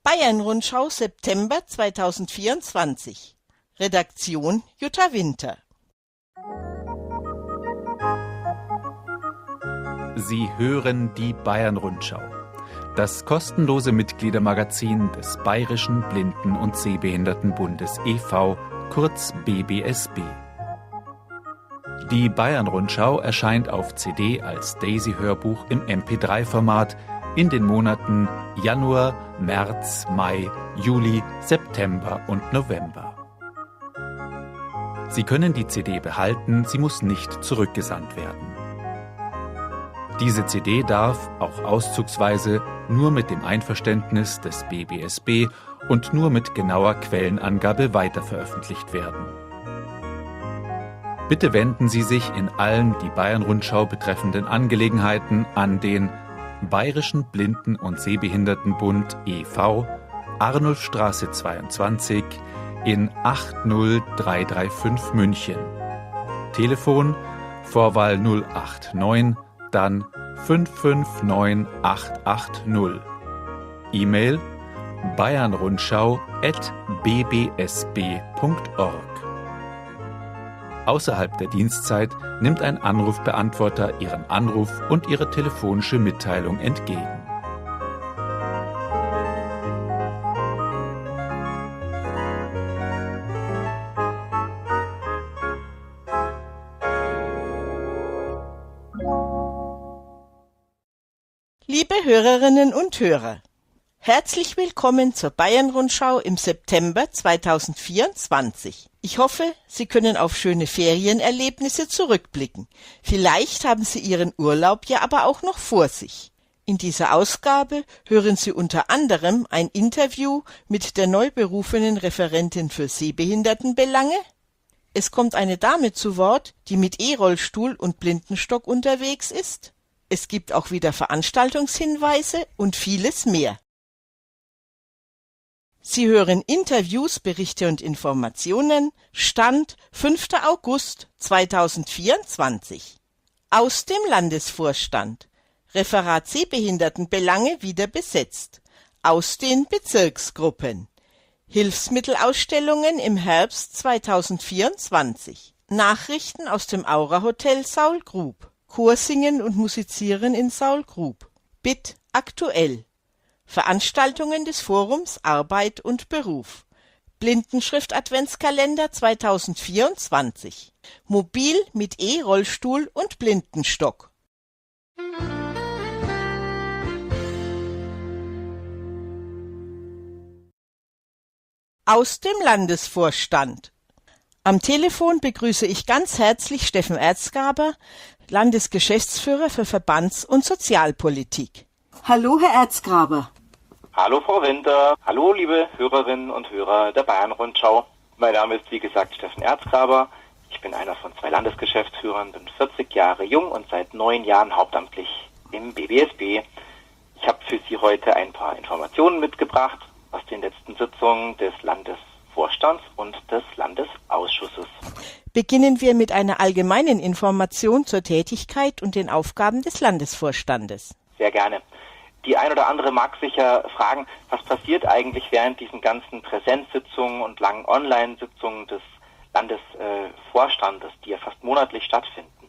Bayern-Rundschau September 2024. Redaktion Jutta Winter. Sie hören die Bayern-Rundschau, das kostenlose Mitgliedermagazin des Bayerischen Blinden- und Sehbehindertenbundes e.V., kurz BBSB. Die Bayern-Rundschau erscheint auf CD als Daisy-Hörbuch im MP3-Format in den Monaten Januar, März, Mai, Juli, September und November. Sie können die CD behalten, sie muss nicht zurückgesandt werden. Diese CD darf, auch auszugsweise, nur mit dem Einverständnis des BBSB und nur mit genauer Quellenangabe weiterveröffentlicht werden. Bitte wenden Sie sich in allen die Bayern-Rundschau betreffenden Angelegenheiten an den Bayerischen Blinden- und Sehbehindertenbund e.V., Arnulfstraße 22 in 80335 München. Telefon Vorwahl 089, dann 559880. E-Mail bayernrundschau@bbsb.org. Außerhalb der Dienstzeit nimmt ein Anrufbeantworter Ihren Anruf und Ihre telefonische Mitteilung entgegen. Liebe Hörerinnen und Hörer, herzlich willkommen zur Bayern-Rundschau im September 2024. Ich hoffe, Sie können auf schöne Ferienerlebnisse zurückblicken. Vielleicht haben Sie Ihren Urlaub ja aber auch noch vor sich. In dieser Ausgabe hören Sie unter anderem ein Interview mit der neu berufenen Referentin für Sehbehindertenbelange. Es kommt eine Dame zu Wort, die mit E-Rollstuhl und Blindenstock unterwegs ist. Es gibt auch wieder Veranstaltungshinweise und vieles mehr. Sie hören Interviews, Berichte und Informationen, Stand 5. August 2024. Aus dem Landesvorstand. Referat Sehbehindertenbelange wieder besetzt. Aus den Bezirksgruppen. Hilfsmittelausstellungen im Herbst 2024. Nachrichten aus dem Aura-Hotel Saul Grub. Chorsingen und Musizieren in Saul Grub. BIT aktuell. Veranstaltungen des Forums Arbeit und Beruf. Blindenschrift-Adventskalender 2024. Mobil mit E-Rollstuhl und Blindenstock. Aus dem Landesvorstand. Am Telefon begrüße ich ganz herzlich Steffen Erzgraber, Landesgeschäftsführer für Verbands- und Sozialpolitik. Hallo, Herr Erzgraber. Hallo Frau Winter, hallo liebe Hörerinnen und Hörer der Bayern-Rundschau. Mein Name ist wie gesagt Steffen Erzgraber. Ich bin einer von 2 Landesgeschäftsführern, bin 40 Jahre jung und seit 9 Jahren hauptamtlich im BBSB. Ich habe für Sie heute ein paar Informationen mitgebracht aus den letzten Sitzungen des Landesvorstands und des Landesausschusses. Beginnen wir mit einer allgemeinen Information zur Tätigkeit und den Aufgaben des Landesvorstandes. Sehr gerne. Die ein oder andere mag sich ja fragen, was passiert eigentlich während diesen ganzen Präsenzsitzungen und langen Online-Sitzungen des Landesvorstandes, die ja fast monatlich stattfinden.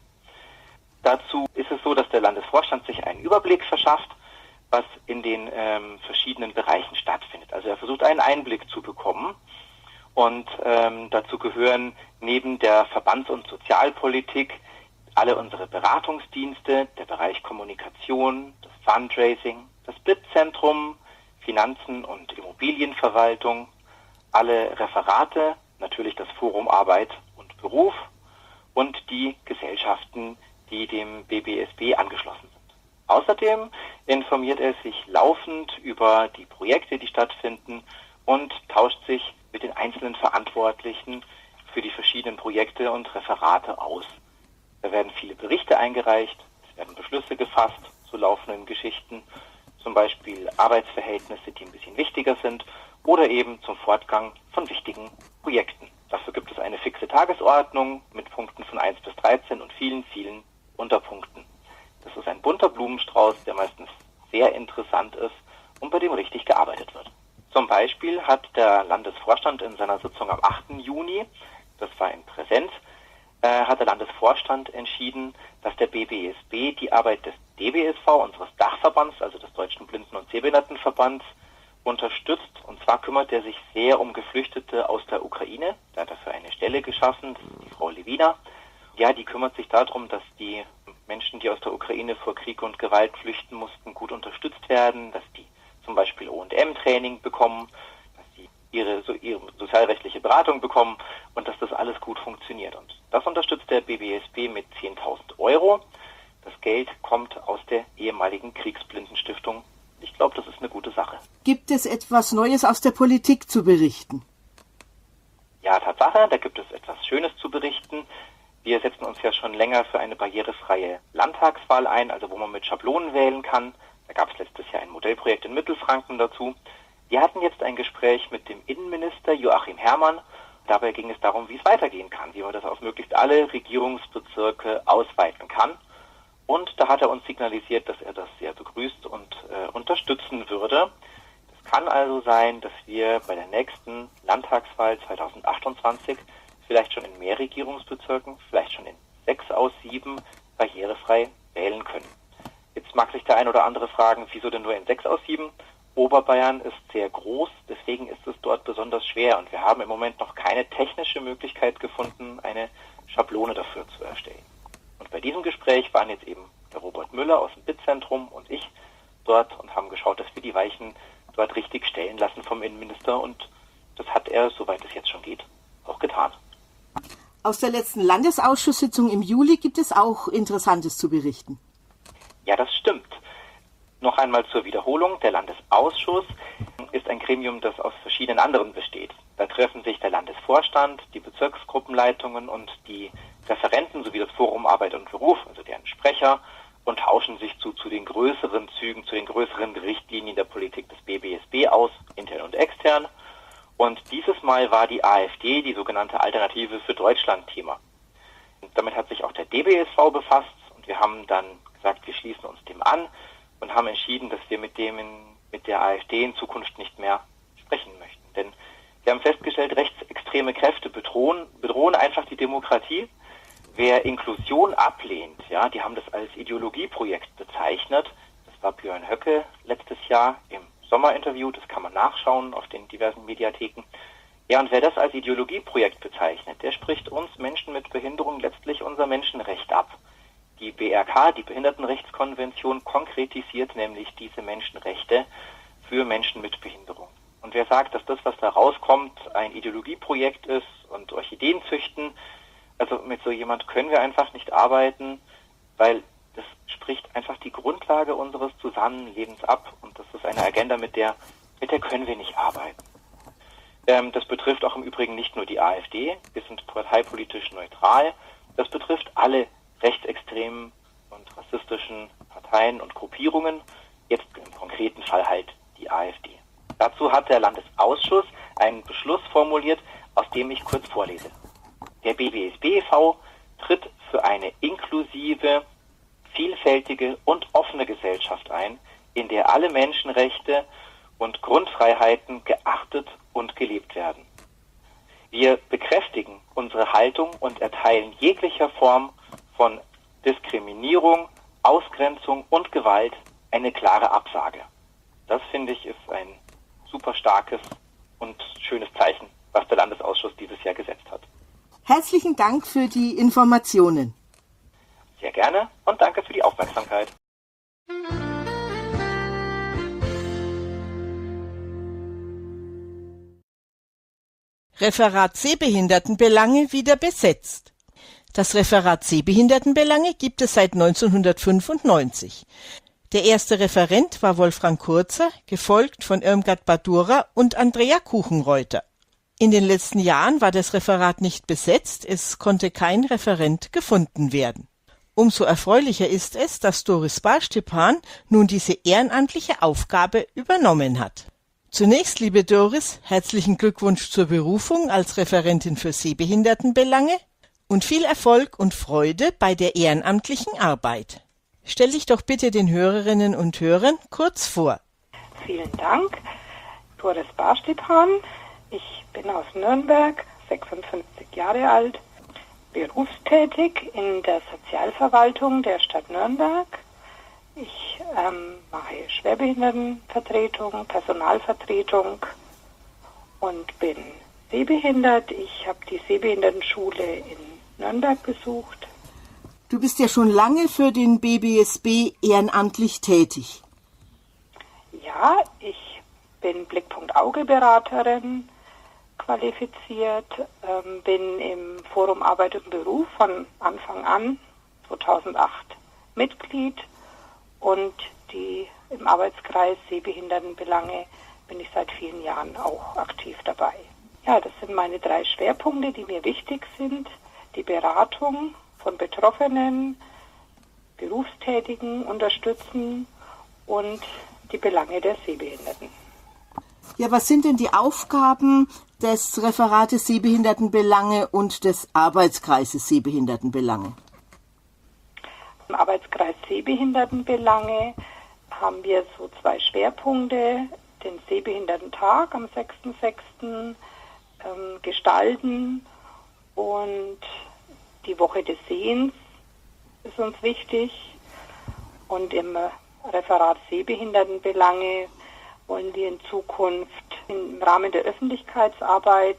Dazu ist es so, dass der Landesvorstand sich einen Überblick verschafft, was in den verschiedenen Bereichen stattfindet. Also er versucht einen Einblick zu bekommen und dazu gehören neben der Verbands- und Sozialpolitik alle unsere Beratungsdienste, der Bereich Kommunikation, das Fundraising, das BIT-Zentrum, Finanzen und Immobilienverwaltung, alle Referate, natürlich das Forum Arbeit und Beruf und die Gesellschaften, die dem BBSB angeschlossen sind. Außerdem informiert er sich laufend über die Projekte, die stattfinden und tauscht sich mit den einzelnen Verantwortlichen für die verschiedenen Projekte und Referate aus. Da werden viele Berichte eingereicht, es werden Beschlüsse gefasst zu laufenden Geschichten, zum Beispiel Arbeitsverhältnisse, die ein bisschen wichtiger sind oder eben zum Fortgang von wichtigen Projekten. Dafür gibt es eine fixe Tagesordnung mit Punkten von 1 bis 13 und vielen, vielen Unterpunkten. Das ist ein bunter Blumenstrauß, der meistens sehr interessant ist und bei dem richtig gearbeitet wird. Zum Beispiel hat der Landesvorstand in seiner Sitzung am 8. Juni, das war in Präsenz, hat der Landesvorstand entschieden, dass der BBSB die Arbeit des DBSV, unseres Dachverbands, also des Deutschen Blinden- und Sehbehindertenverbands, unterstützt. Und zwar kümmert er sich sehr um Geflüchtete aus der Ukraine. Da hat er für eine Stelle geschaffen, das ist die Frau Levina. Ja, die kümmert sich darum, dass die Menschen, die aus der Ukraine vor Krieg und Gewalt flüchten mussten, gut unterstützt werden, dass die zum Beispiel O&M-Training bekommen, dass sie ihre sozialrechtliche Beratung bekommen und dass das alles gut funktioniert. Und das unterstützt der BBSB mit 10.000 Euro. Das Geld kommt aus der ehemaligen Kriegsblindenstiftung. Ich glaube, das ist eine gute Sache. Gibt es etwas Neues aus der Politik zu berichten? Ja, Tatsache, da gibt es etwas Schönes zu berichten. Wir setzen uns ja schon länger für eine barrierefreie Landtagswahl ein, also wo man mit Schablonen wählen kann. Da gab es letztes Jahr ein Modellprojekt in Mittelfranken dazu. Wir hatten jetzt ein Gespräch mit dem Innenminister Joachim Herrmann. Dabei ging es darum, wie es weitergehen kann, wie man das auf möglichst alle Regierungsbezirke ausweiten kann. Und da hat er uns signalisiert, dass er das sehr begrüßt und unterstützen würde. Es kann also sein, dass wir bei der nächsten Landtagswahl 2028 vielleicht schon in mehr Regierungsbezirken, vielleicht schon in 6 aus 7 barrierefrei wählen können. Jetzt mag sich der ein oder andere fragen, wieso denn nur in 6 aus 7? Oberbayern ist sehr groß, deswegen ist es dort besonders schwer und wir haben im Moment noch keine technische Möglichkeit gefunden, eine Schablone dafür zu erstellen. Und bei diesem Gespräch waren jetzt eben der Robert Müller aus dem BIT-Zentrum und ich dort und haben geschaut, dass wir die Weichen dort richtig stellen lassen vom Innenminister und das hat er, soweit es jetzt schon geht, auch getan. Aus der letzten Landesausschusssitzung im Juli gibt es auch Interessantes zu berichten. Ja, das stimmt. Noch einmal zur Wiederholung. Der Landesausschuss ist ein Gremium, das aus verschiedenen anderen besteht. Da treffen sich der Landesvorstand, die Bezirksgruppenleitungen und die Referenten sowie das Forum Arbeit und Beruf, also deren Sprecher, und tauschen sich zu den größeren Zügen, zu den größeren Richtlinien der Politik des BBSB aus, intern und extern. Und dieses Mal war die AfD, die sogenannte Alternative für Deutschland, Thema. Und damit hat sich auch der DBSV befasst und wir haben dann gesagt, wir schließen uns dem an und haben entschieden, dass wir mit der AfD in Zukunft nicht mehr sprechen möchten. Denn wir haben festgestellt, rechtsextreme Kräfte bedrohen einfach die Demokratie. Wer Inklusion ablehnt, ja, die haben das als Ideologieprojekt bezeichnet. Das war Björn Höcke letztes Jahr im Sommerinterview, das kann man nachschauen auf den diversen Mediatheken. Ja, und wer das als Ideologieprojekt bezeichnet, der spricht uns Menschen mit Behinderung letztlich unser Menschenrecht ab. Die BRK, die Behindertenrechtskonvention, konkretisiert nämlich diese Menschenrechte für Menschen mit Behinderung. Und wer sagt, dass das, was da rauskommt, ein Ideologieprojekt ist und Orchideen züchten, also mit so jemand können wir einfach nicht arbeiten, weil das spricht einfach die Grundlage unseres Zusammenlebens ab und das ist eine Agenda, mit der können wir nicht arbeiten. Das betrifft auch im Übrigen nicht nur die AfD, wir sind parteipolitisch neutral, das betrifft alle rechtsextremen und rassistischen Parteien und Gruppierungen, jetzt im konkreten Fall halt die AfD. Dazu hat der Landesausschuss einen Beschluss formuliert, aus dem ich kurz vorlese. Der BBSB e.V. tritt für eine inklusive, vielfältige und offene Gesellschaft ein, in der alle Menschenrechte und Grundfreiheiten geachtet und gelebt werden. Wir bekräftigen unsere Haltung und erteilen jeglicher Form von Diskriminierung, Ausgrenzung und Gewalt eine klare Absage. Das, finde ich, ist ein super starkes und schönes Zeichen, was der Landesausschuss dieses Jahr gesetzt hat. Herzlichen Dank für die Informationen. Sehr gerne und danke für die Aufmerksamkeit. Referat Sehbehindertenbelange wieder besetzt. Das Referat Sehbehindertenbelange gibt es seit 1995. Der erste Referent war Wolfram Kurzer, gefolgt von Irmgard Badura und Andrea Kuchenreuter. In den letzten Jahren war das Referat nicht besetzt, es konnte kein Referent gefunden werden. Umso erfreulicher ist es, dass Doris Barstepan nun diese ehrenamtliche Aufgabe übernommen hat. Zunächst, liebe Doris, herzlichen Glückwunsch zur Berufung als Referentin für Sehbehindertenbelange und viel Erfolg und Freude bei der ehrenamtlichen Arbeit. Stell dich doch bitte den Hörerinnen und Hörern kurz vor. Vielen Dank. Doris Barstipan. Ich bin aus Nürnberg, 56 Jahre alt, berufstätig in der Sozialverwaltung der Stadt Nürnberg. Ich mache Schwerbehindertenvertretung, Personalvertretung und bin sehbehindert. Ich habe die Sehbehindertenschule in Nürnberg besucht. Du bist ja schon lange für den BBSB ehrenamtlich tätig. Ja, ich bin Blickpunkt-Auge-Beraterin qualifiziert, bin im Forum Arbeit und Beruf von Anfang an, 2008, Mitglied und im Arbeitskreis Sehbehindertenbelange bin ich seit vielen Jahren auch aktiv dabei. Ja, das sind meine 3 Schwerpunkte, die mir wichtig sind. Die Beratung von Betroffenen, Berufstätigen unterstützen und die Belange der Sehbehinderten. Ja, was sind denn die Aufgaben des Referates Sehbehindertenbelange und des Arbeitskreises Sehbehindertenbelange? Im Arbeitskreis Sehbehindertenbelange haben wir so 2 Schwerpunkte, den Sehbehindertentag am 6.6. Gestalten und die Woche des Sehens ist uns wichtig. Und im Referat Sehbehindertenbelange wollen wir in Zukunft im Rahmen der Öffentlichkeitsarbeit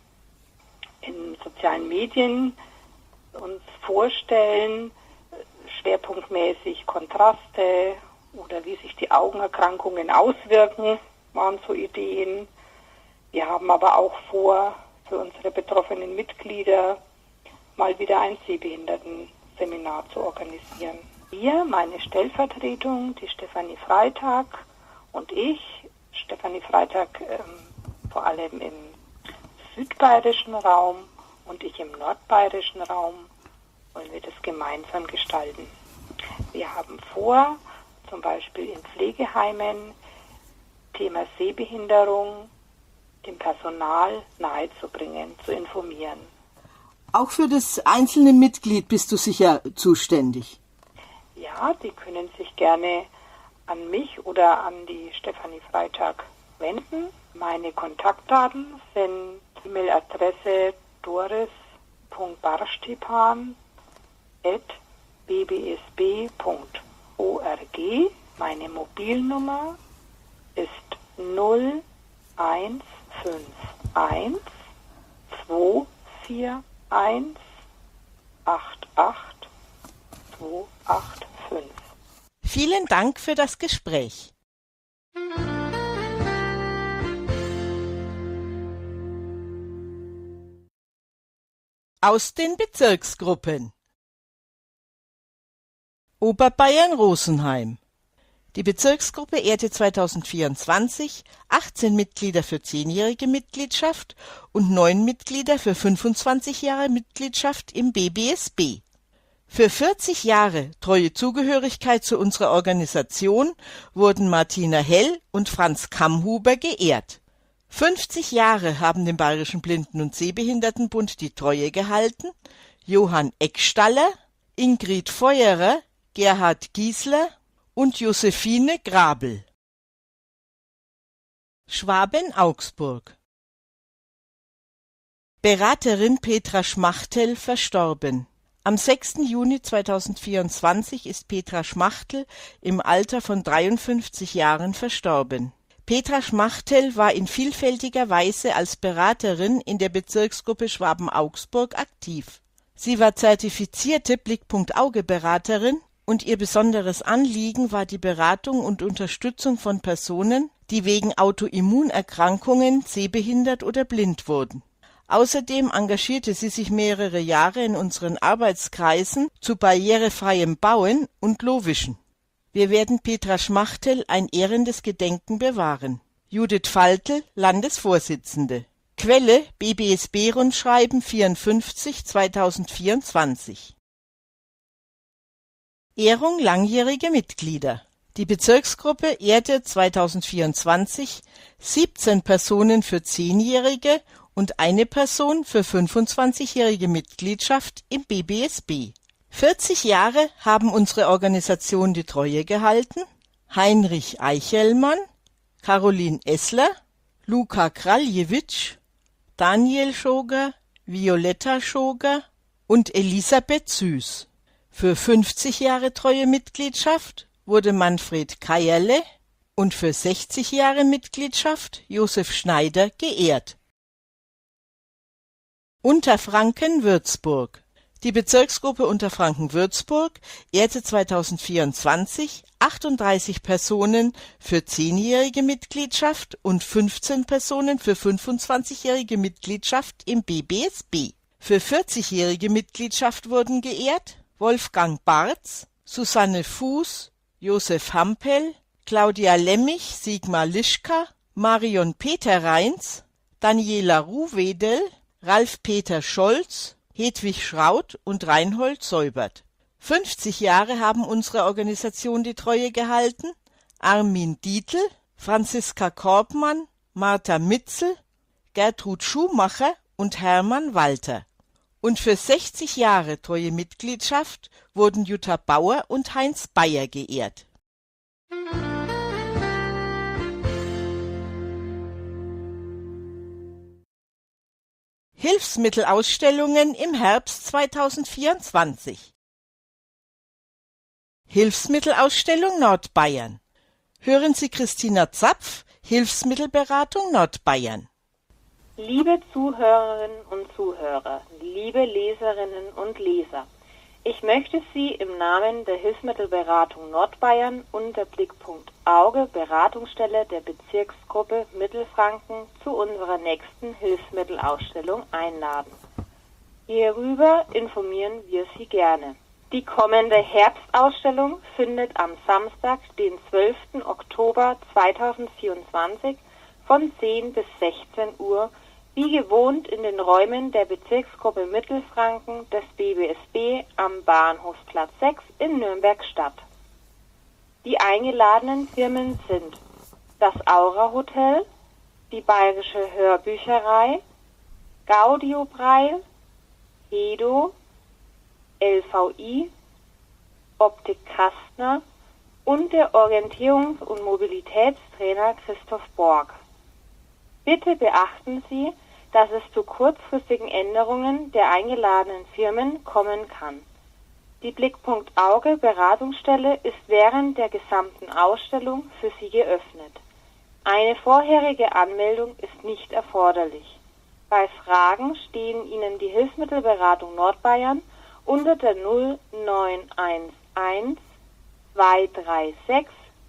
in sozialen Medien uns vorstellen, schwerpunktmäßig Kontraste oder wie sich die Augenerkrankungen auswirken, waren so Ideen. Wir haben aber auch vor, für unsere betroffenen Mitglieder mal wieder ein Sehbehindertenseminar zu organisieren. Wir, meine Stellvertretung, die Stefanie Freitag und ich, Stefanie Freitag vor allem im südbayerischen Raum und ich im nordbayerischen Raum, wollen wir das gemeinsam gestalten. Wir haben vor, zum Beispiel in Pflegeheimen, Thema Sehbehinderung dem Personal nahezubringen, zu informieren. Auch für das einzelne Mitglied bist du sicher zuständig. Ja, die können sich gerne an mich oder an die Stefanie Freitag wenden. Meine Kontaktdaten sind E-Mail-Adresse doris.barstipan@bbsb.org. Meine Mobilnummer ist 0151 241 88 285. Vielen Dank für das Gespräch. Aus den Bezirksgruppen. Oberbayern-Rosenheim. Die Bezirksgruppe ehrte 2024 18 Mitglieder für 10-jährige Mitgliedschaft und 9 Mitglieder für 25 Jahre Mitgliedschaft im BBSB. Für 40 Jahre treue Zugehörigkeit zu unserer Organisation wurden Martina Hell und Franz Kammhuber geehrt. 50 Jahre haben dem Bayerischen Blinden- und Sehbehindertenbund die Treue gehalten Johann Eckstaller, Ingrid Feuerer, Gerhard Giesler und Josephine Grabel. Schwaben-Augsburg. Beraterin Petra Schmachtel verstorben. Am 6. Juni 2024 ist Petra Schmachtel im Alter von 53 Jahren verstorben. Petra Schmachtel war in vielfältiger Weise als Beraterin in der Bezirksgruppe Schwaben-Augsburg aktiv. Sie war zertifizierte Blickpunkt-Auge-Beraterin und ihr besonderes Anliegen war die Beratung und Unterstützung von Personen, die wegen Autoimmunerkrankungen sehbehindert oder blind wurden. Außerdem engagierte sie sich mehrere Jahre in unseren Arbeitskreisen zu barrierefreiem Bauen und Lohwischen. Wir werden Petra Schmachtel ein ehrendes Gedenken bewahren. Judith Faltel, Landesvorsitzende. Quelle BBSB-Rundschreiben 54 2024. Ehrung langjährige Mitglieder. Die Bezirksgruppe ehrte 2024 17 Personen für 10-jährige und eine Person für 25-jährige Mitgliedschaft im BBSB. 40 Jahre haben unsere Organisation die Treue gehalten Heinrich Eichelmann, Caroline Essler, Luka Kraljewitsch, Daniel Schoger, Violetta Schoger und Elisabeth Süß. Für 50 Jahre treue Mitgliedschaft wurde Manfred Keierle und für 60 Jahre Mitgliedschaft Josef Schneider geehrt. Unterfranken-Würzburg. Die Bezirksgruppe Unterfranken-Würzburg ehrte 2024 38 Personen für 10-jährige Mitgliedschaft und 15 Personen für 25-jährige Mitgliedschaft im BBSB. Für 40-jährige Mitgliedschaft wurden geehrt Wolfgang Barz, Susanne Fuß, Josef Hampel, Claudia Lemmich, Sigmar Lischka, Marion Peter-Reins, Daniela Ruhwedel, Ralf-Peter Scholz, Hedwig Schraut und Reinhold Säubert. 50 Jahre haben unserer Organisation die Treue gehalten Armin Dietl, Franziska Korbmann, Martha Mitzel, Gertrud Schumacher und Hermann Walter. Und für 60 Jahre treue Mitgliedschaft wurden Jutta Bauer und Heinz Bayer geehrt. Hilfsmittelausstellungen im Herbst 2024. Hilfsmittelausstellung Nordbayern. Hören Sie Christina Zapf, Hilfsmittelberatung Nordbayern. Liebe Zuhörerinnen und Zuhörer, liebe Leserinnen und Leser, ich möchte Sie im Namen der Hilfsmittelberatung Nordbayern und der Blickpunkt Auge Beratungsstelle der Bezirksgruppe Mittelfranken zu unserer nächsten Hilfsmittelausstellung einladen. Hierüber informieren wir Sie gerne. Die kommende Herbstausstellung findet am Samstag, den 12. Oktober 2024 von 10 bis 16 Uhr wie gewohnt in den Räumen der Bezirksgruppe Mittelfranken des BBSB am Bahnhofsplatz 6 in Nürnberg statt. Die eingeladenen Firmen sind das Aura Hotel, die Bayerische Hörbücherei, Gaudio Breil, Hedo, LVI, Optik Kastner und der Orientierungs- und Mobilitätstrainer Christoph Borg. Bitte beachten Sie, dass es zu kurzfristigen Änderungen der eingeladenen Firmen kommen kann. Die Blickpunkt Auge Beratungsstelle ist während der gesamten Ausstellung für Sie geöffnet. Eine vorherige Anmeldung ist nicht erforderlich. Bei Fragen stehen Ihnen die Hilfsmittelberatung Nordbayern unter der 0911 236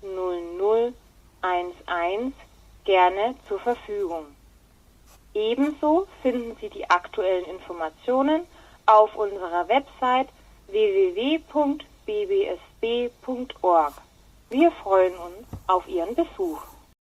0011 gerne zur Verfügung. Ebenso finden Sie die aktuellen Informationen auf unserer Website www.bbsb.org. Wir freuen uns auf Ihren Besuch.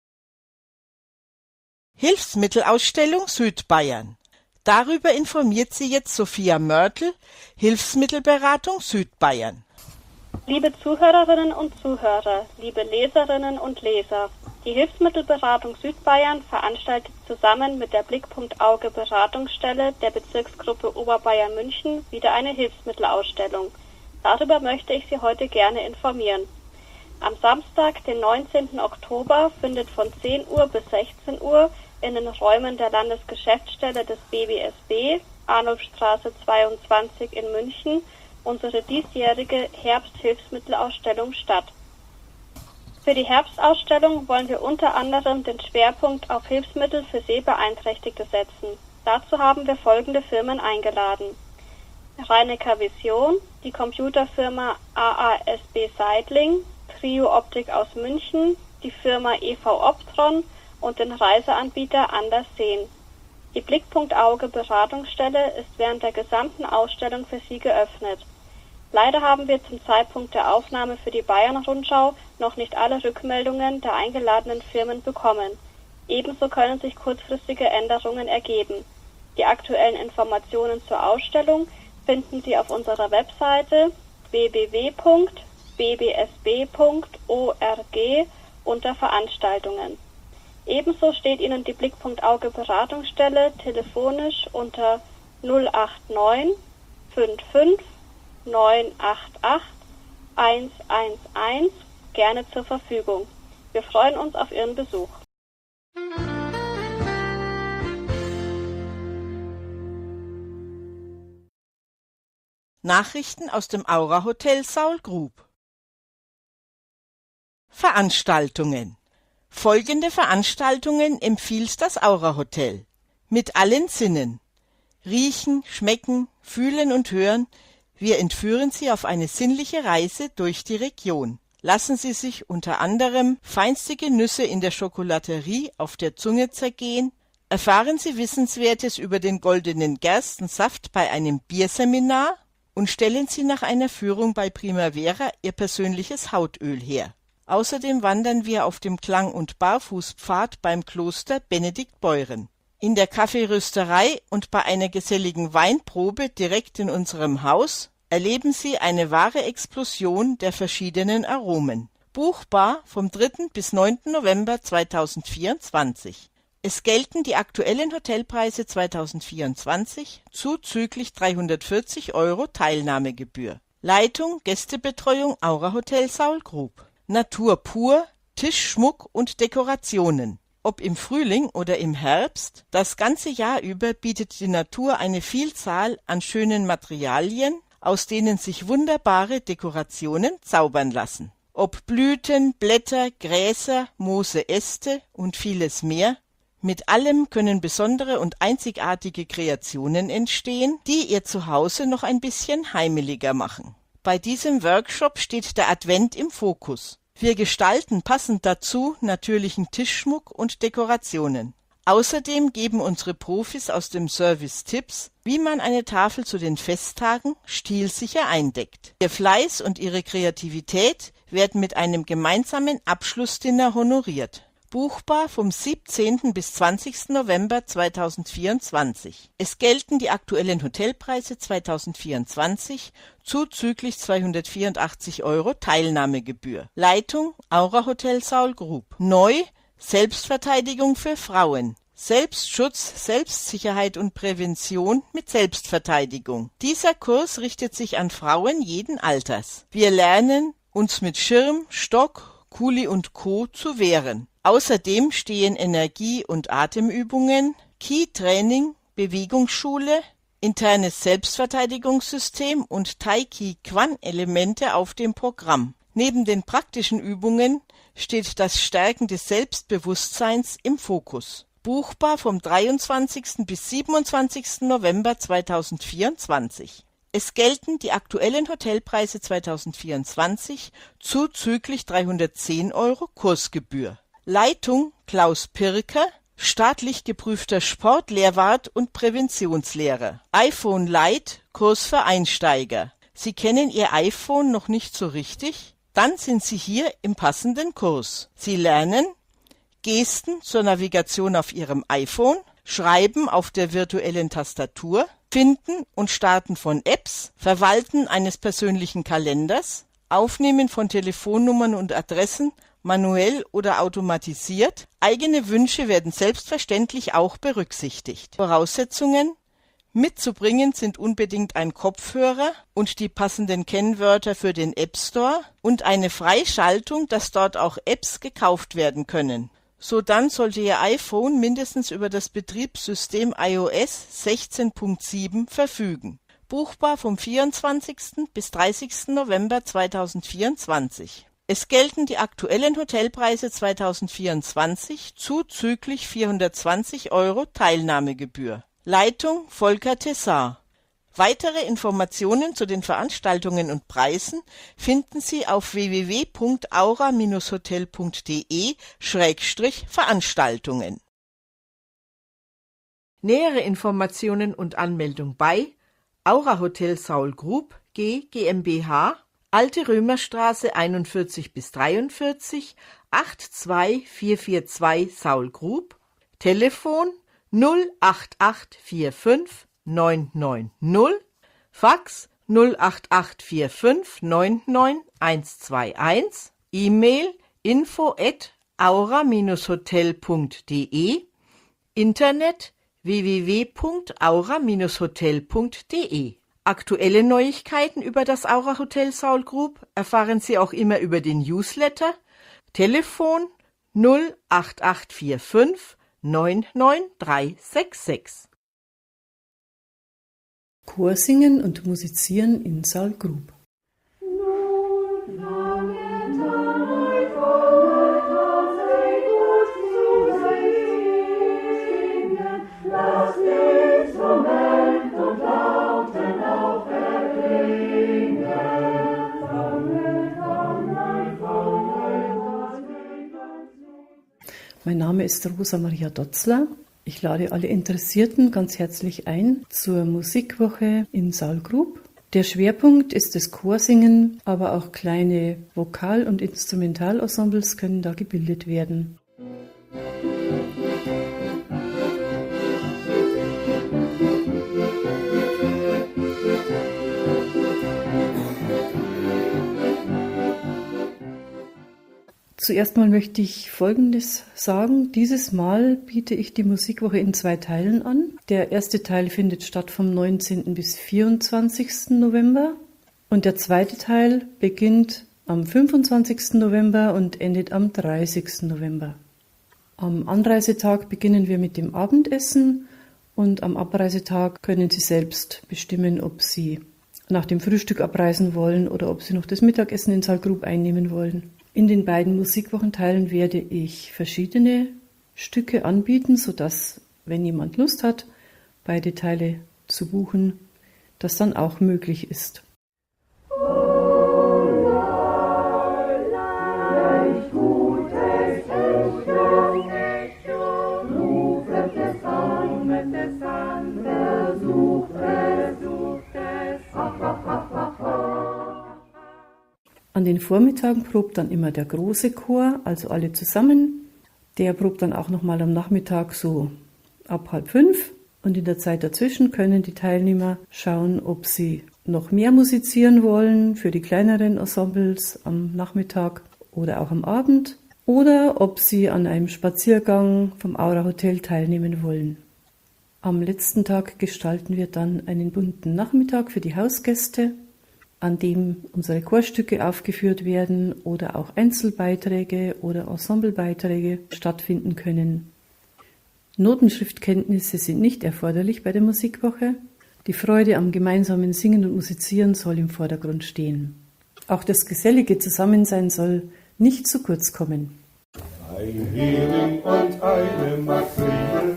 Hilfsmittelausstellung Südbayern. Darüber informiert Sie jetzt Sophia Mörtel, Hilfsmittelberatung Südbayern. Liebe Zuhörerinnen und Zuhörer, liebe Leserinnen und Leser, die Hilfsmittelberatung Südbayern veranstaltet zusammen mit der Blickpunkt Auge Beratungsstelle der Bezirksgruppe Oberbayern München wieder eine Hilfsmittelausstellung. Darüber möchte ich Sie heute gerne informieren. Am Samstag, den 19. Oktober, findet von 10 Uhr bis 16 Uhr in den Räumen der Landesgeschäftsstelle des BBSB, Arnulfstraße 22 in München, unsere diesjährige Herbsthilfsmittelausstellung statt. Für die Herbstausstellung wollen wir unter anderem den Schwerpunkt auf Hilfsmittel für Sehbeeinträchtigte setzen. Dazu haben wir folgende Firmen eingeladen: Reinecker Vision, die Computerfirma AASB Seidling, Trio Optik aus München, die Firma EV Optron und den Reiseanbieter Anders Sehen. Die Blickpunkt Auge Beratungsstelle ist während der gesamten Ausstellung für Sie geöffnet. Leider haben wir zum Zeitpunkt der Aufnahme für die Bayern-Rundschau noch nicht alle Rückmeldungen der eingeladenen Firmen bekommen. Ebenso können sich kurzfristige Änderungen ergeben. Die aktuellen Informationen zur Ausstellung finden Sie auf unserer Webseite www.bbsb.org unter Veranstaltungen. Ebenso steht Ihnen die Blickpunkt Auge Beratungsstelle telefonisch unter 089 55 988 111 gerne zur Verfügung. Wir freuen uns auf Ihren Besuch. Nachrichten aus dem Aura Hotel Saul Group. Veranstaltungen. Folgende Veranstaltungen empfiehlt das Aura Hotel. Mit allen Sinnen. Riechen, schmecken, fühlen und hören. Wir entführen Sie auf eine sinnliche Reise durch die Region. Lassen Sie sich unter anderem feinstige Nüsse in der Schokolaterie auf der Zunge zergehen. Erfahren Sie Wissenswertes über den goldenen Gerstensaft bei einem Bierseminar und stellen Sie nach einer Führung bei Primavera Ihr persönliches Hautöl her. Außerdem wandern wir auf dem Klang- und Barfußpfad beim Kloster Benediktbeuren. In der Kaffeerösterei und bei einer geselligen Weinprobe direkt in unserem Haus erleben Sie eine wahre Explosion der verschiedenen Aromen. Buchbar vom 3. bis 9. November 2024. Es gelten die aktuellen Hotelpreise 2024 zuzüglich 340 € Teilnahmegebühr. Leitung Gästebetreuung Aura Hotel Saul Group. Natur pur, Tischschmuck und Dekorationen. Ob im Frühling oder im Herbst, das ganze Jahr über bietet die Natur eine Vielzahl an schönen Materialien, aus denen sich wunderbare Dekorationen zaubern lassen. Ob Blüten, Blätter, Gräser, Moose, Äste und vieles mehr, mit allem können besondere und einzigartige Kreationen entstehen, die Ihr Zuhause noch ein bisschen heimeliger machen. Bei diesem Workshop steht der Advent im Fokus. Wir gestalten passend dazu natürlichen Tischschmuck und Dekorationen. Außerdem geben unsere Profis aus dem Service Tipps, wie man eine Tafel zu den Festtagen stilsicher eindeckt. Ihr Fleiß und Ihre Kreativität werden mit einem gemeinsamen Abschlussdinner honoriert. Buchbar vom 17. bis 20. November 2024. Es gelten die aktuellen Hotelpreise 2024 zuzüglich 284 € Teilnahmegebühr. Leitung Aura Hotel Saul Group. Neu Selbstverteidigung für Frauen. Selbstschutz, Selbstsicherheit und Prävention mit Selbstverteidigung. Dieser Kurs richtet sich an Frauen jeden Alters. Wir lernen, uns mit Schirm, Stock, Kuli und Co. zu wehren. Außerdem stehen Energie- und Atemübungen, Ki-Training, Bewegungsschule, internes Selbstverteidigungssystem und Tai-Chi-Quan-Elemente auf dem Programm. Neben den praktischen Übungen steht das Stärken des Selbstbewusstseins im Fokus. Buchbar vom 23. bis 27. November 2024. Es gelten die aktuellen Hotelpreise 2024 zuzüglich 310 € Kursgebühr. Leitung Klaus Pirker, staatlich geprüfter Sportlehrwart und Präventionslehrer. iPhone Lite, Kurs für Einsteiger. Sie kennen Ihr iPhone noch nicht so richtig? Dann sind Sie hier im passenden Kurs. Sie lernen Gesten zur Navigation auf Ihrem iPhone, Schreiben auf der virtuellen Tastatur, Finden und Starten von Apps, Verwalten eines persönlichen Kalenders, Aufnehmen von Telefonnummern und Adressen, manuell oder automatisiert. Eigene Wünsche werden selbstverständlich auch berücksichtigt. Voraussetzungen mitzubringen sind unbedingt ein Kopfhörer und die passenden Kennwörter für den App Store und eine Freischaltung, dass dort auch Apps gekauft werden können. Sodann sollte Ihr iPhone mindestens über das Betriebssystem iOS 16.7 verfügen. Buchbar vom 24. bis 30. November 2024. Es gelten die aktuellen Hotelpreise 2024 zuzüglich 420 € Teilnahmegebühr. Leitung Volker Tessar. Weitere Informationen zu den Veranstaltungen und Preisen finden Sie auf www.aura-hotel.de/Veranstaltungen. Nähere Informationen und Anmeldung bei Aura Hotel Saul Group G GmbH, Alte Römerstraße 41 bis 43, 82442 Saul Group, Telefon 08845 990, Fax 08845 99121, E-Mail info@aura-hotel.de, Internet www.aura-hotel.de. Aktuelle Neuigkeiten über das Aura Hotel Saul Group erfahren Sie auch immer über den Newsletter. Telefon 08845 99366. Chorsingen und Musizieren in Saalgrub. Mein Name ist Rosa Maria Dotzler. Ich lade alle Interessierten ganz herzlich ein zur Musikwoche in Saalgrub. Der Schwerpunkt ist das Chorsingen, aber auch kleine Vokal- und Instrumentalensembles können da gebildet werden. Zuerst mal möchte ich Folgendes sagen. Dieses Mal biete ich die Musikwoche in 2 Teilen an. Der erste Teil findet statt vom 19. bis 24. November und der zweite Teil beginnt am 25. November und endet am 30. November. Am Anreisetag beginnen wir mit dem Abendessen und am Abreisetag können Sie selbst bestimmen, ob Sie nach dem Frühstück abreisen wollen oder ob Sie noch das Mittagessen in Saalgrub einnehmen wollen. In den beiden Musikwochenteilen werde ich verschiedene Stücke anbieten, sodass, wenn jemand Lust hat, beide Teile zu buchen, das dann auch möglich ist. An den Vormittagen probt dann immer der große Chor, also alle zusammen. Der probt dann auch nochmal am Nachmittag so ab 4:30. Und in der Zeit dazwischen können die Teilnehmer schauen, ob sie noch mehr musizieren wollen für die kleineren Ensembles am Nachmittag oder auch am Abend. Oder ob sie an einem Spaziergang vom Aura Hotel teilnehmen wollen. Am letzten Tag gestalten wir dann einen bunten Nachmittag für die Hausgäste, an dem unsere Chorstücke aufgeführt werden oder auch Einzelbeiträge oder Ensemblebeiträge stattfinden können. Notenschriftkenntnisse sind nicht erforderlich bei der Musikwoche. Die Freude am gemeinsamen Singen und Musizieren soll im Vordergrund stehen. Auch das gesellige Zusammensein soll nicht zu kurz kommen. Ein Hering und eine Makrele,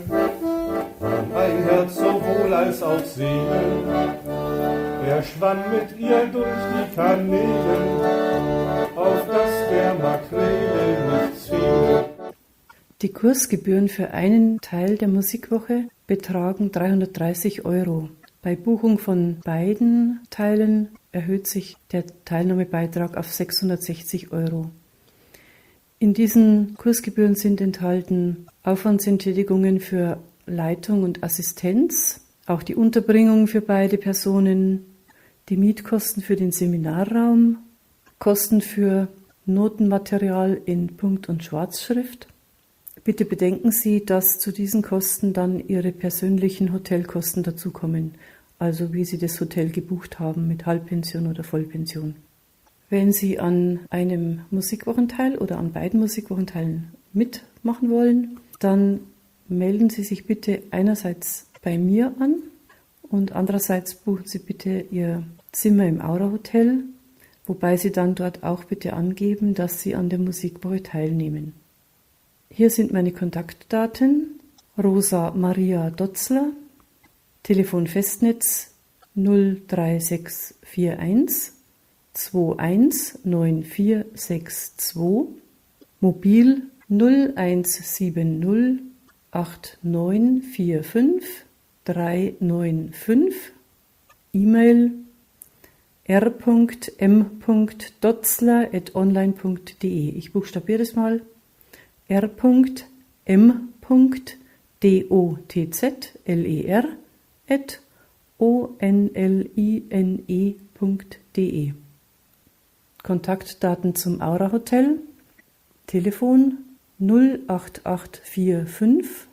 ein Herz sowohl als auch Seele. Er schwamm mit ihr durch die Kanäle, auf dass der Makrele nichts fehle. Die Kursgebühren für einen Teil der Musikwoche betragen 330 €. Bei Buchung von beiden Teilen erhöht sich der Teilnahmebeitrag auf 660 €. In diesen Kursgebühren sind enthalten Aufwandsentschädigungen für Leitung und Assistenz, auch die Unterbringung für beide Personen, die Mietkosten für den Seminarraum, Kosten für Notenmaterial in Punkt- und Schwarzschrift. Bitte bedenken Sie, dass zu diesen Kosten dann Ihre persönlichen Hotelkosten dazukommen, also wie Sie das Hotel gebucht haben mit Halbpension oder Vollpension. Wenn Sie an einem Musikwochenteil oder an beiden Musikwochenteilen mitmachen wollen, dann melden Sie sich bitte einerseits bei mir an und andererseits buchen Sie bitte Ihr Zimmer im Aura Hotel, wobei Sie dann dort auch bitte angeben, dass Sie an der Musikwoche teilnehmen. Hier sind meine Kontaktdaten: Rosa Maria Dotzler, Telefon Festnetz 03641 219462, Mobil 0170 8945 395, E-Mail r.m.dotzler@online.de. Ich buchstabiere das mal: r.m.dotzler@online.de. Kontaktdaten zum Aura Hotel: Telefon 08845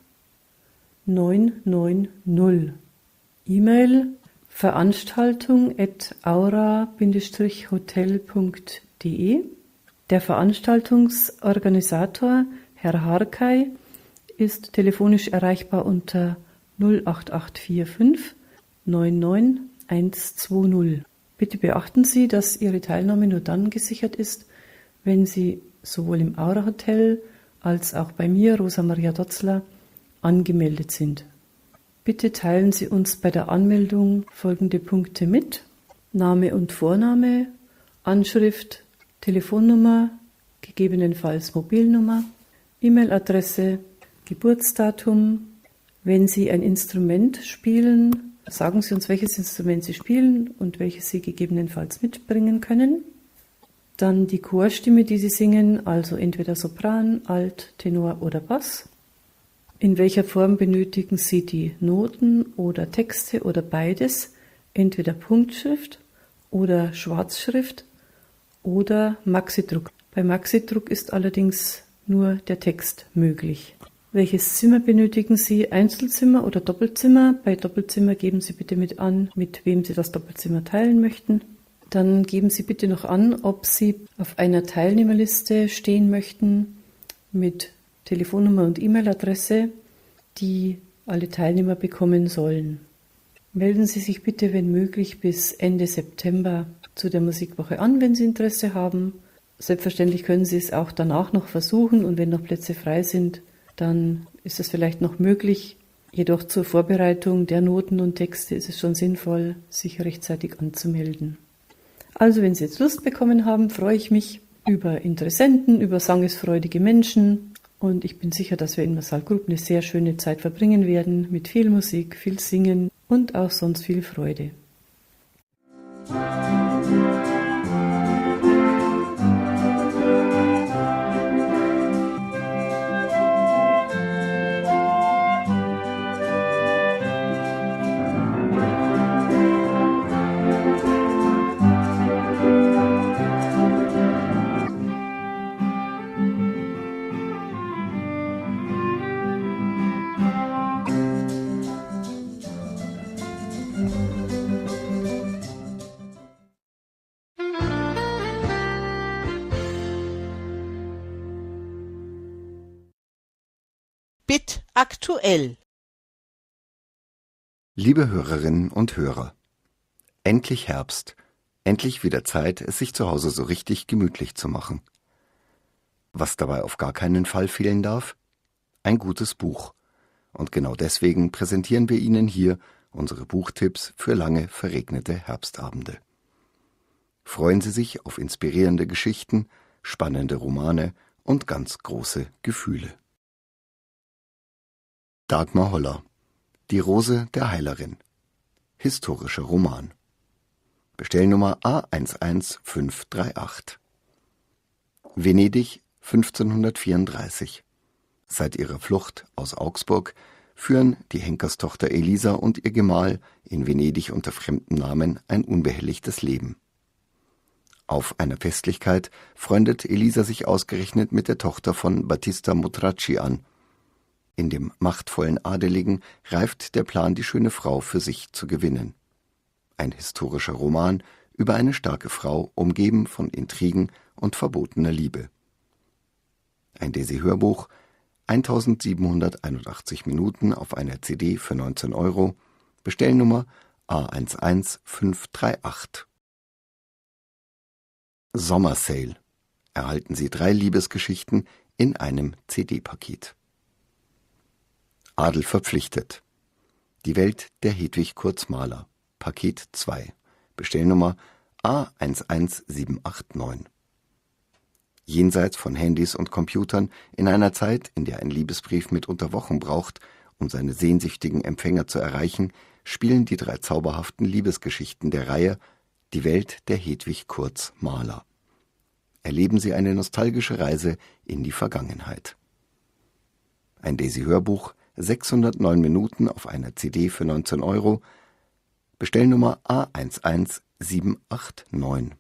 990, E-Mail veranstaltung@aura-hotel.de. Der Veranstaltungsorganisator, Herr Harkei, ist telefonisch erreichbar unter 08845 99 120. Bitte beachten Sie, dass Ihre Teilnahme nur dann gesichert ist, wenn Sie sowohl im Aura Hotel als auch bei mir, Rosa Maria Dotzler, angemeldet sind. Bitte teilen Sie uns bei der Anmeldung folgende Punkte mit: Name und Vorname, Anschrift, Telefonnummer, gegebenenfalls Mobilnummer, E-Mail-Adresse, Geburtsdatum. Wenn Sie ein Instrument spielen, sagen Sie uns, welches Instrument Sie spielen und welches Sie gegebenenfalls mitbringen können. Dann die Chorstimme, die Sie singen, also entweder Sopran, Alt, Tenor oder Bass. In welcher Form benötigen Sie die Noten oder Texte oder beides? Entweder Punktschrift oder Schwarzschrift oder Maxidruck. Bei Maxidruck ist allerdings nur der Text möglich. Welches Zimmer benötigen Sie? Einzelzimmer oder Doppelzimmer? Bei Doppelzimmer geben Sie bitte mit an, mit wem Sie das Doppelzimmer teilen möchten. Dann geben Sie bitte noch an, ob Sie auf einer Teilnehmerliste stehen möchten mit Telefonnummer und E-Mail-Adresse, die alle Teilnehmer bekommen sollen. Melden Sie sich bitte, wenn möglich, bis Ende September zu der Musikwoche an, wenn Sie Interesse haben. Selbstverständlich können Sie es auch danach noch versuchen und wenn noch Plätze frei sind, dann ist es vielleicht noch möglich. Jedoch zur Vorbereitung der Noten und Texte ist es schon sinnvoll, sich rechtzeitig anzumelden. Also wenn Sie jetzt Lust bekommen haben, freue ich mich über Interessenten, über sangesfreudige Menschen und ich bin sicher, dass wir in Massal Group eine sehr schöne Zeit verbringen werden mit viel Musik, viel Singen und auch sonst viel Freude. BIT aktuell. Liebe Hörerinnen und Hörer, endlich Herbst, endlich wieder Zeit, es sich zu Hause so richtig gemütlich zu machen. Was dabei auf gar keinen Fall fehlen darf? Ein gutes Buch. Und genau deswegen präsentieren wir Ihnen hier unsere Buchtipps für lange verregnete Herbstabende. Freuen Sie sich auf inspirierende Geschichten, spannende Romane und ganz große Gefühle. Dagmar Holler, Die Rose der Heilerin. Historischer Roman. Bestellnummer A11538. Venedig 1534. Seit ihrer Flucht aus Augsburg führen die Henkerstochter Elisa und ihr Gemahl in Venedig unter fremdem Namen ein unbehelligtes Leben. Auf einer Festlichkeit freundet Elisa sich ausgerechnet mit der Tochter von Battista Motracci an. In dem machtvollen Adeligen reift der Plan, die schöne Frau für sich zu gewinnen. Ein historischer Roman über eine starke Frau, umgeben von Intrigen und verbotener Liebe. Ein Desi-Hörbuch, 1781 Minuten auf einer CD für 19 €, Bestellnummer A11538. Sommersale. Erhalten Sie 3 Liebesgeschichten in einem CD-Paket. Adel verpflichtet. Die Welt der Hedwig Kurz-Mahler. Paket 2. Bestellnummer A11789. Jenseits von Handys und Computern, in einer Zeit, in der ein Liebesbrief mitunter Wochen braucht, um seine sehnsüchtigen Empfänger zu erreichen, spielen die 3 zauberhaften Liebesgeschichten der Reihe Die Welt der Hedwig Kurz-Mahler. Erleben Sie eine nostalgische Reise in die Vergangenheit. Ein Desi-Hörbuch, 609 Minuten auf einer CD für 19 €, Bestellnummer A11789.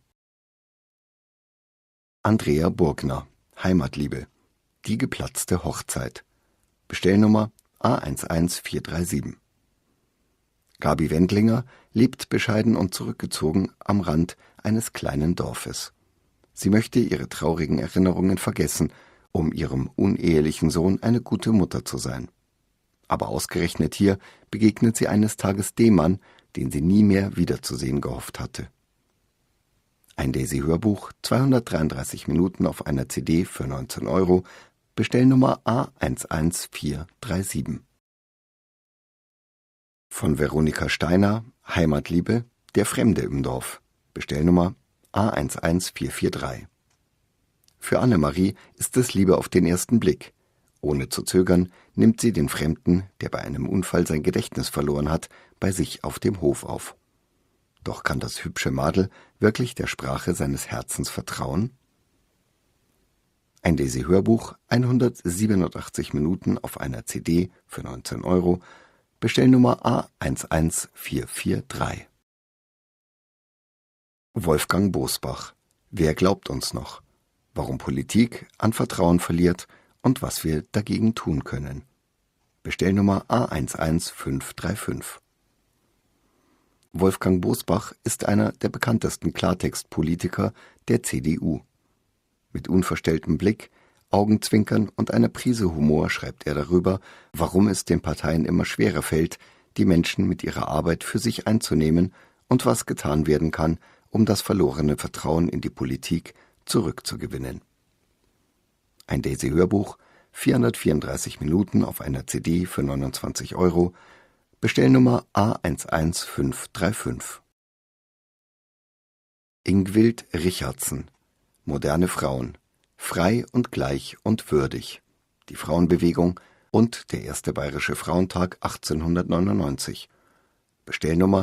Andrea Burgner, Heimatliebe, die geplatzte Hochzeit, Bestellnummer A11437. Gabi Wendlinger lebt bescheiden und zurückgezogen am Rand eines kleinen Dorfes. Sie möchte ihre traurigen Erinnerungen vergessen, um ihrem unehelichen Sohn eine gute Mutter zu sein. Aber ausgerechnet hier begegnet sie eines Tages dem Mann, den sie nie mehr wiederzusehen gehofft hatte. Ein Daisy-Hörbuch, 233 Minuten auf einer CD für 19 €, Bestellnummer A11437. Von Veronika Steiner, Heimatliebe, der Fremde im Dorf, Bestellnummer A11443. Für Annemarie ist es Liebe auf den ersten Blick. Ohne zu zögern nimmt sie den Fremden, der bei einem Unfall sein Gedächtnis verloren hat, bei sich auf dem Hof auf. Doch kann das hübsche Madel wirklich der Sprache seines Herzens vertrauen? Ein Daisy-Hörbuch, 187 Minuten auf einer CD für 19 €, Bestellnummer A11443. Wolfgang Bosbach, Wer glaubt uns noch? Warum Politik an Vertrauen verliert und was wir dagegen tun können. Bestellnummer A11535. Wolfgang Bosbach ist einer der bekanntesten Klartextpolitiker der CDU. Mit unverstelltem Blick, Augenzwinkern und einer Prise Humor schreibt er darüber, warum es den Parteien immer schwerer fällt, die Menschen mit ihrer Arbeit für sich einzunehmen und was getan werden kann, um das verlorene Vertrauen in die Politik zurückzugewinnen. Ein Daisy-Hörbuch, 434 Minuten auf einer CD für 29 €, Bestellnummer A11535. Ingvild Richardson, Moderne Frauen, frei und gleich und würdig, die Frauenbewegung und der erste Bayerische Frauentag 1899, Bestellnummer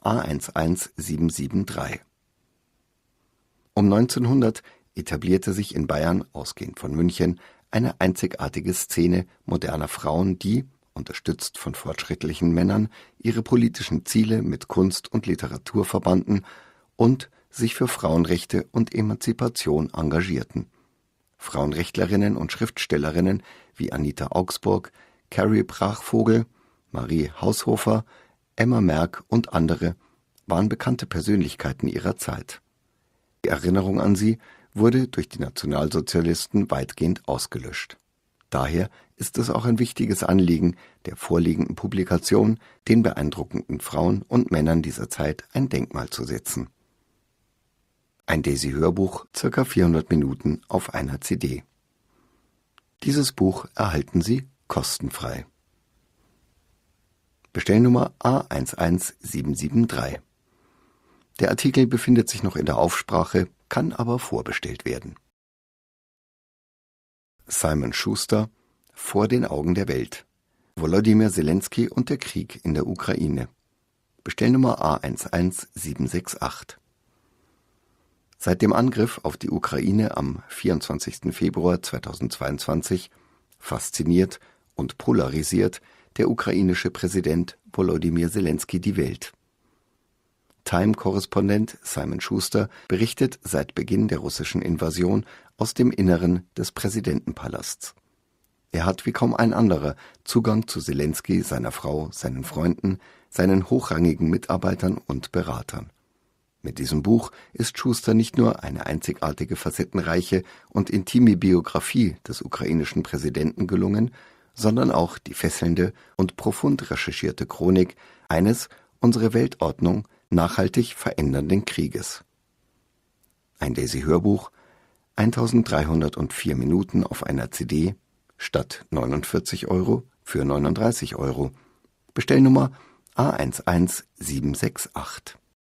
A11773. Um 1900 etablierte sich in Bayern, ausgehend von München, eine einzigartige Szene moderner Frauen, die, unterstützt von fortschrittlichen Männern, ihre politischen Ziele mit Kunst und Literatur verbanden und sich für Frauenrechte und Emanzipation engagierten. Frauenrechtlerinnen und Schriftstellerinnen wie Anita Augsburg, Carrie Brachvogel, Marie Haushofer, Emma Merck und andere waren bekannte Persönlichkeiten ihrer Zeit. Die Erinnerung an sie wurde durch die Nationalsozialisten weitgehend ausgelöscht. Daher ist es auch ein wichtiges Anliegen der vorliegenden Publikation, den beeindruckenden Frauen und Männern dieser Zeit ein Denkmal zu setzen. Ein Daisy-Hörbuch, ca. 400 Minuten auf einer CD. Dieses Buch erhalten Sie kostenfrei. Bestellnummer A11773. Der Artikel befindet sich noch in der Aufsprache, kann aber vorbestellt werden. Simon Schuster, Vor den Augen der Welt. Volodymyr Zelensky und der Krieg in der Ukraine. Bestellnummer A11768. Seit dem Angriff auf die Ukraine am 24. Februar 2022 fasziniert und polarisiert der ukrainische Präsident Volodymyr Zelensky die Welt. Time-Korrespondent Simon Schuster berichtet seit Beginn der russischen Invasion aus dem Inneren des Präsidentenpalasts. Er hat wie kaum ein anderer Zugang zu Zelensky, seiner Frau, seinen Freunden, seinen hochrangigen Mitarbeitern und Beratern. Mit diesem Buch ist Schuster nicht nur eine einzigartige, facettenreiche und intime Biografie des ukrainischen Präsidenten gelungen, sondern auch die fesselnde und profund recherchierte Chronik eines unsere Weltordnung nachhaltig verändernden Krieges. Ein Daisy-Hörbuch, 1304 Minuten auf einer CD, statt 49 € für 39 €. Bestellnummer A11768.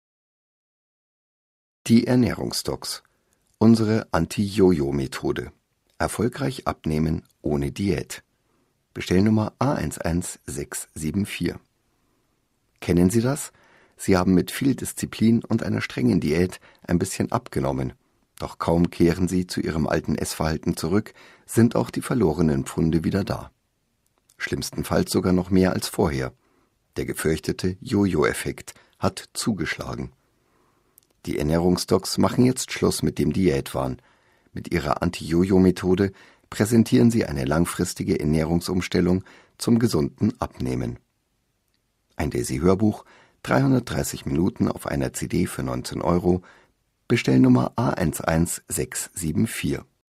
Die Ernährungsdocs. Unsere Anti-Jojo-Methode. Erfolgreich abnehmen ohne Diät. Bestellnummer A11674. Kennen Sie das? Sie haben mit viel Disziplin und einer strengen Diät ein bisschen abgenommen. Doch kaum kehren Sie zu Ihrem alten Essverhalten zurück, sind auch die verlorenen Pfunde wieder da. Schlimmstenfalls sogar noch mehr als vorher. Der gefürchtete Jojo-Effekt hat zugeschlagen. Die Ernährungsdocs machen jetzt Schluss mit dem Diätwahn. Mit ihrer Anti-Jojo-Methode präsentieren sie eine langfristige Ernährungsumstellung zum gesunden Abnehmen. Ein Daisy-Hörbuch, 330 Minuten auf einer CD für 19 €, Bestellnummer A11674.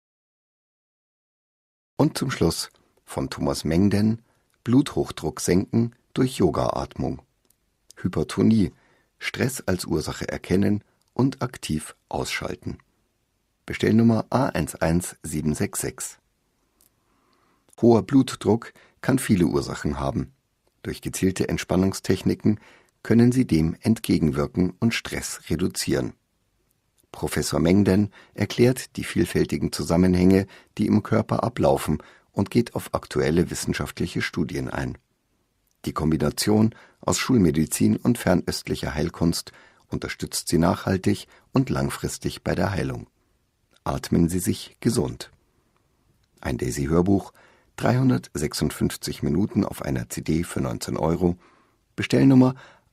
Und zum Schluss von Thomas Mengden, Bluthochdruck senken durch Yoga-Atmung. Hypertonie, Stress als Ursache erkennen und aktiv ausschalten. Bestellnummer A11766. Hoher Blutdruck kann viele Ursachen haben. Durch gezielte Entspannungstechniken können Sie dem entgegenwirken und Stress reduzieren. Professor Mengden erklärt die vielfältigen Zusammenhänge, die im Körper ablaufen, und geht auf aktuelle wissenschaftliche Studien ein. Die Kombination aus Schulmedizin und fernöstlicher Heilkunst unterstützt Sie nachhaltig und langfristig bei der Heilung. Atmen Sie sich gesund. Ein Daisy-Hörbuch, 356 Minuten auf einer CD für 19 €, Bestellnummer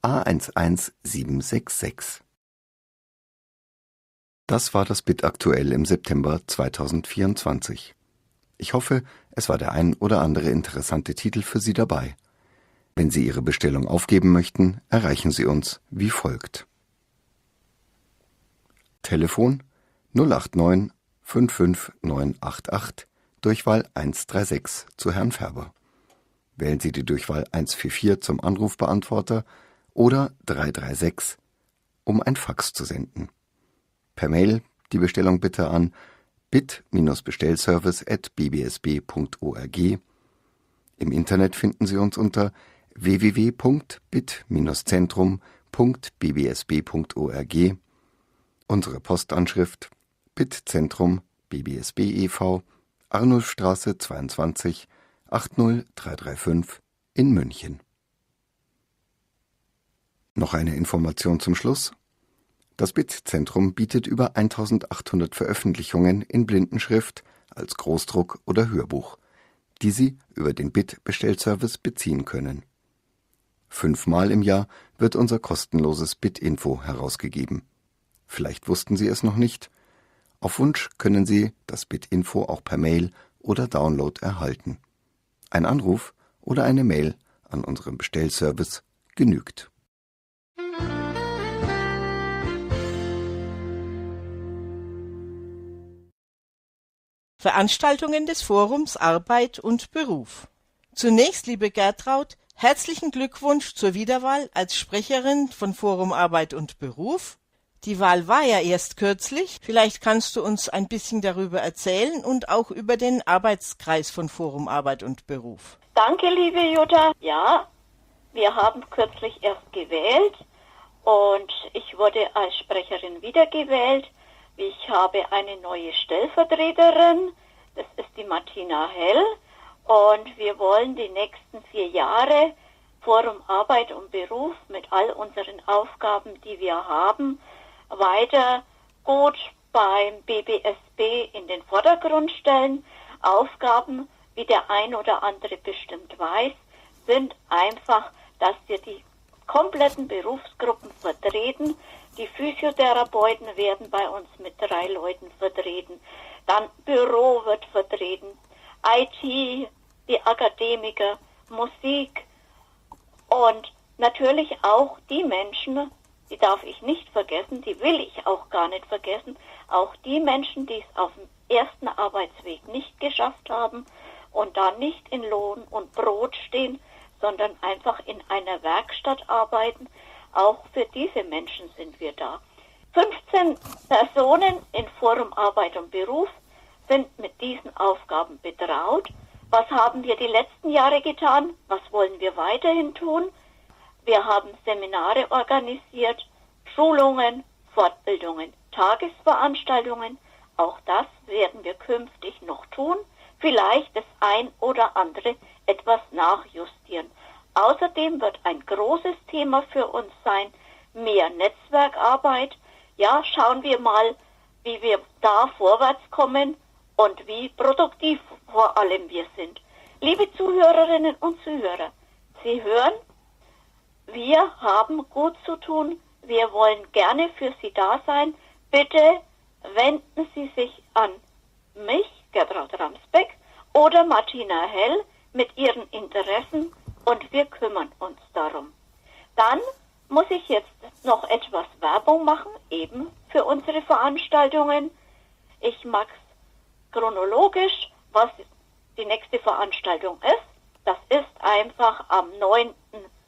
A11766. Das war das BIT aktuell im September 2024. Ich hoffe, es war der ein oder andere interessante Titel für Sie dabei. Wenn Sie Ihre Bestellung aufgeben möchten, erreichen Sie uns wie folgt. Telefon 089 55988, Durchwahl 136 zu Herrn Färber. Wählen Sie die Durchwahl 144 zum Anrufbeantworter oder 336, um ein Fax zu senden. Per Mail die Bestellung bitte an bit-bestellservice@bbsb.org. Im Internet finden Sie uns unter www.bit-zentrum.bbsb.org. Unsere Postanschrift BIT-Zentrum BBSB e.V., Arnulfstraße 22 80335 in München. Noch eine Information zum Schluss. Das BIT-Zentrum bietet über 1800 Veröffentlichungen in Blindenschrift als Großdruck oder Hörbuch, die Sie über den BIT-Bestellservice beziehen können. 5-mal im Jahr wird unser kostenloses BIT-Info herausgegeben. Vielleicht wussten Sie es noch nicht. Auf Wunsch können Sie das BIT-Info auch per Mail oder Download erhalten. Ein Anruf oder eine Mail an unseren Bestellservice genügt. Veranstaltungen des Forums Arbeit und Beruf. Zunächst, liebe Gertraud, herzlichen Glückwunsch zur Wiederwahl als Sprecherin von Forum Arbeit und Beruf. Die Wahl war ja erst kürzlich. Vielleicht kannst du uns ein bisschen darüber erzählen und auch über den Arbeitskreis von Forum Arbeit und Beruf. Danke, liebe Jutta. Ja, wir haben kürzlich erst gewählt und ich wurde als Sprecherin wiedergewählt. Ich habe eine neue Stellvertreterin, das ist die Martina Hell, und wir wollen die nächsten 4 Jahre Forum Arbeit und Beruf mit all unseren Aufgaben, die wir haben, weiter gut beim BBSB in den Vordergrund stellen. Aufgaben, wie der ein oder andere bestimmt weiß, sind einfach, dass wir die kompletten Berufsgruppen vertreten. Die Physiotherapeuten werden bei uns mit 3 Leuten vertreten. Dann Büro wird vertreten, IT, die Akademiker, Musik und natürlich auch die Menschen, die darf ich nicht vergessen, die will ich auch gar nicht vergessen, auch die Menschen, die es auf dem ersten Arbeitsweg nicht geschafft haben und da nicht in Lohn und Brot stehen, sondern einfach in einer Werkstatt arbeiten. Auch für diese Menschen sind wir da. 15 Personen in Forum Arbeit und Beruf sind mit diesen Aufgaben betraut. Was haben wir die letzten Jahre getan? Was wollen wir weiterhin tun? Wir haben Seminare organisiert, Schulungen, Fortbildungen, Tagesveranstaltungen. Auch das werden wir künftig noch tun. Vielleicht das ein oder andere etwas nachjustieren. Außerdem wird ein großes Thema für uns sein, mehr Netzwerkarbeit. Ja, schauen wir mal, wie wir da vorwärts kommen und wie produktiv vor allem wir sind. Liebe Zuhörerinnen und Zuhörer, Sie hören, wir haben gut zu tun. Wir wollen gerne für Sie da sein. Bitte wenden Sie sich an mich, Gertraud Ramsbeck, oder Martina Hell mit Ihren Interessen und wir kümmern uns darum. Dann muss ich jetzt noch etwas Werbung machen, eben für unsere Veranstaltungen. Ich mache es chronologisch, was die nächste Veranstaltung ist. Das ist einfach am 9.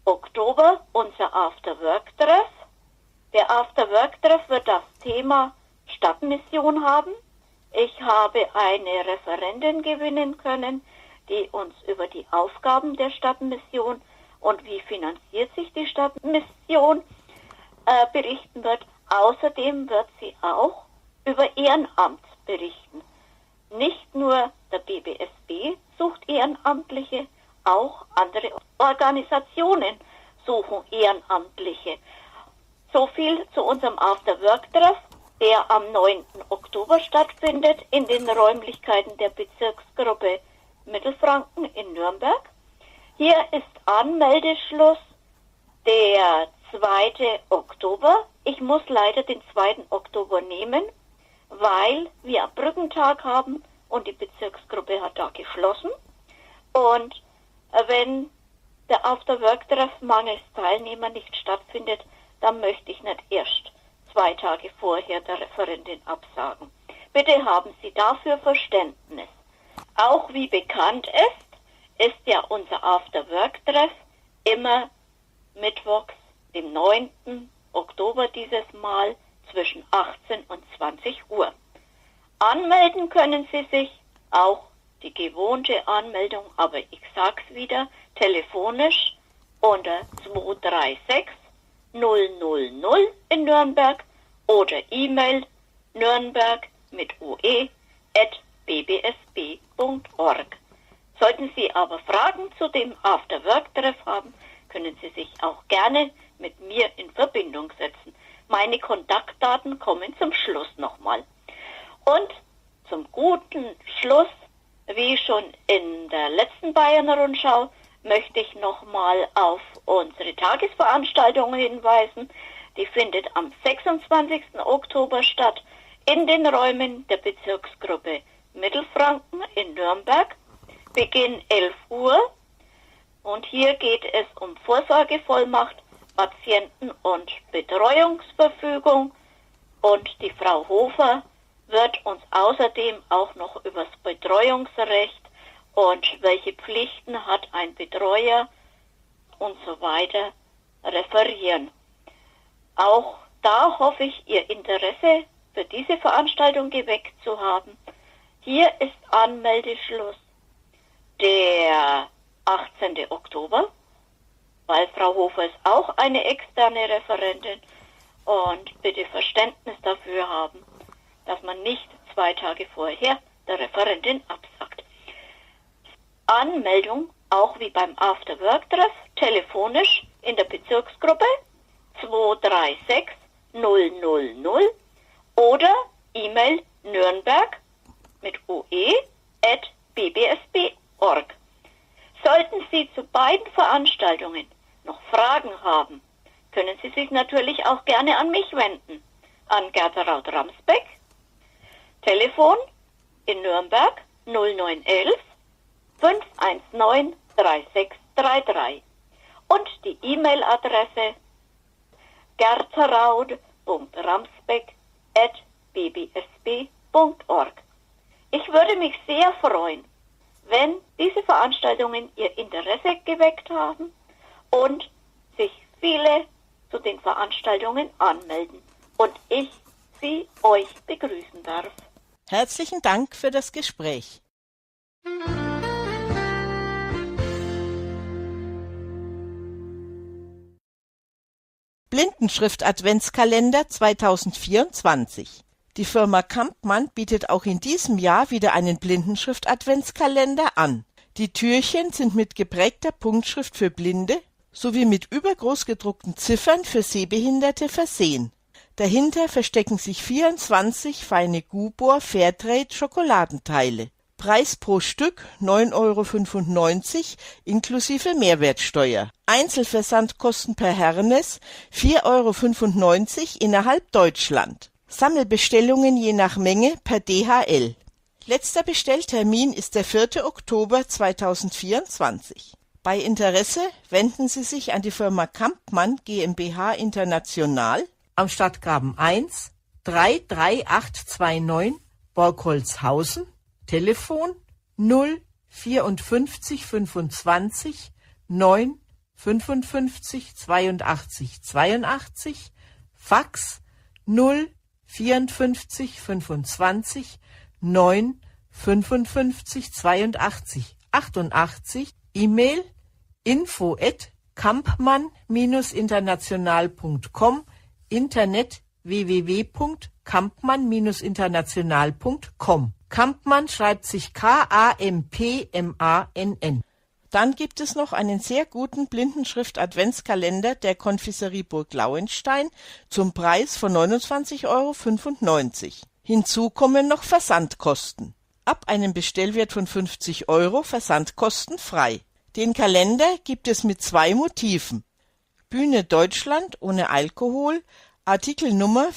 Oktober unser After-Work-Treff. Der After-Work-Treff wird das Thema Stadtmission haben. Ich habe eine Referentin gewinnen können, die uns über die Aufgaben der Stadtmission und wie finanziert sich die Stadtmission berichten wird. Außerdem wird sie auch über Ehrenamt berichten. Nicht nur der BBSB sucht Ehrenamtliche, auch andere Organisationen suchen Ehrenamtliche. So viel zu unserem After-Work-Treff, der am 9. Oktober stattfindet in den Räumlichkeiten der Bezirksgruppe Mittelfranken in Nürnberg. Hier ist Anmeldeschluss der 2. Oktober. Ich muss leider den 2. Oktober nehmen, weil wir am Brückentag haben und die Bezirksgruppe hat da geschlossen. Und wenn der After-Work-Treff mangels Teilnehmer nicht stattfindet, dann möchte ich nicht erst 2 Tage vorher der Referentin absagen. Bitte haben Sie dafür Verständnis. Auch wie bekannt ist ja unser After-Work-Treff immer mittwochs, dem 9. Oktober dieses Mal, zwischen 18 und 20 Uhr. Anmelden können Sie sich, auch die gewohnte Anmeldung, aber ich sag's wieder, telefonisch unter 236 000 in Nürnberg oder E-Mail nürnberg mit ue@bbsb.org. Sollten Sie aber Fragen zu dem After-Work-Treff haben, können Sie sich auch gerne mit mir in Verbindung setzen. Meine Kontaktdaten kommen zum Schluss nochmal. Und zum guten Schluss, wie schon in der letzten Bayern-Rundschau, möchte ich nochmal auf unsere Tagesveranstaltung hinweisen. Die findet am 26. Oktober statt in den Räumen der Bezirksgruppe Mittelfranken in Nürnberg. Beginn 11 Uhr. Und hier geht es um Vorsorgevollmacht, Patienten- und Betreuungsverfügung. Und die Frau Hofer wird uns außerdem auch noch über das Betreuungsrecht und welche Pflichten hat ein Betreuer und so weiter referieren. Auch da hoffe ich, Ihr Interesse für diese Veranstaltung geweckt zu haben. Hier ist Anmeldeschluss der 18. Oktober, weil Frau Hofer ist auch eine externe Referentin und bitte Verständnis dafür haben, dass man nicht 2 Tage vorher der Referentin absagt. Anmeldung, auch wie beim After-Work-Treff, telefonisch in der Bezirksgruppe 236 000 oder E-Mail nürnberg mit ue@bbsb.org. Sollten Sie zu beiden Veranstaltungen noch Fragen haben, können Sie sich natürlich auch gerne an mich wenden, an Gertraud Ramsbeck. Telefon in Nürnberg 0911 519 3633 und die E-Mail-Adresse gertraud.ramsbeck@bbsb.org. Ich würde mich sehr freuen, wenn diese Veranstaltungen Ihr Interesse geweckt haben und sich viele zu den Veranstaltungen anmelden und ich Sie euch begrüßen darf. Herzlichen Dank für das Gespräch. Blindenschrift-Adventskalender 2024. Die Firma Kampmann bietet auch in diesem Jahr wieder einen Blindenschrift-Adventskalender an. Die Türchen sind mit geprägter Punktschrift für Blinde sowie mit übergroß gedruckten Ziffern für Sehbehinderte versehen. Dahinter verstecken sich 24 feine Gubor Fairtrade Schokoladenteile. Preis pro Stück 9,95 € inklusive Mehrwertsteuer. Einzelversandkosten per Hermes 4,95 € innerhalb Deutschland. Sammelbestellungen je nach Menge per DHL. Letzter Bestelltermin ist der 4. Oktober 2024. Bei Interesse wenden Sie sich an die Firma Kampmann GmbH International am Stadtgraben 1 33829 Borgholzhausen, Telefon 0 54 25 9 55 82 82, Fax 0 54 25 9 55 82 88, E-Mail info@kampmann-international.com, Internet www.kampmann-international.com. Kampmann schreibt sich Kampmann. Dann gibt es noch einen sehr guten Blindenschrift-Adventskalender der Konfiserie Burg Lauenstein zum Preis von 29,95 €. Hinzu kommen noch Versandkosten. Ab einem Bestellwert von 50 € versandkostenfrei. Den Kalender gibt es mit 2 Motiven. Bühne Deutschland ohne Alkohol, Artikelnummer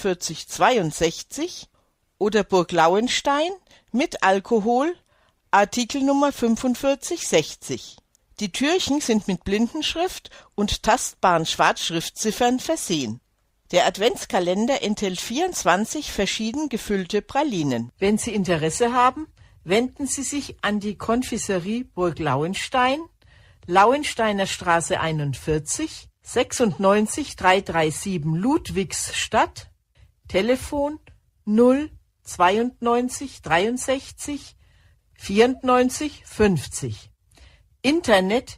4562 oder Burg Lauenstein mit Alkohol, Artikelnummer 4560. Die Türchen sind mit Blindenschrift und tastbaren Schwarzschriftziffern versehen. Der Adventskalender enthält 24 verschieden gefüllte Pralinen. Wenn Sie Interesse haben, wenden Sie sich an die Konfiserie Burg Lauenstein, Lauensteiner Straße 41, 96 337 Ludwigsstadt, Telefon 0 92 63 94 50. Internet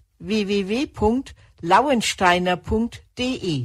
www.lauensteiner.de.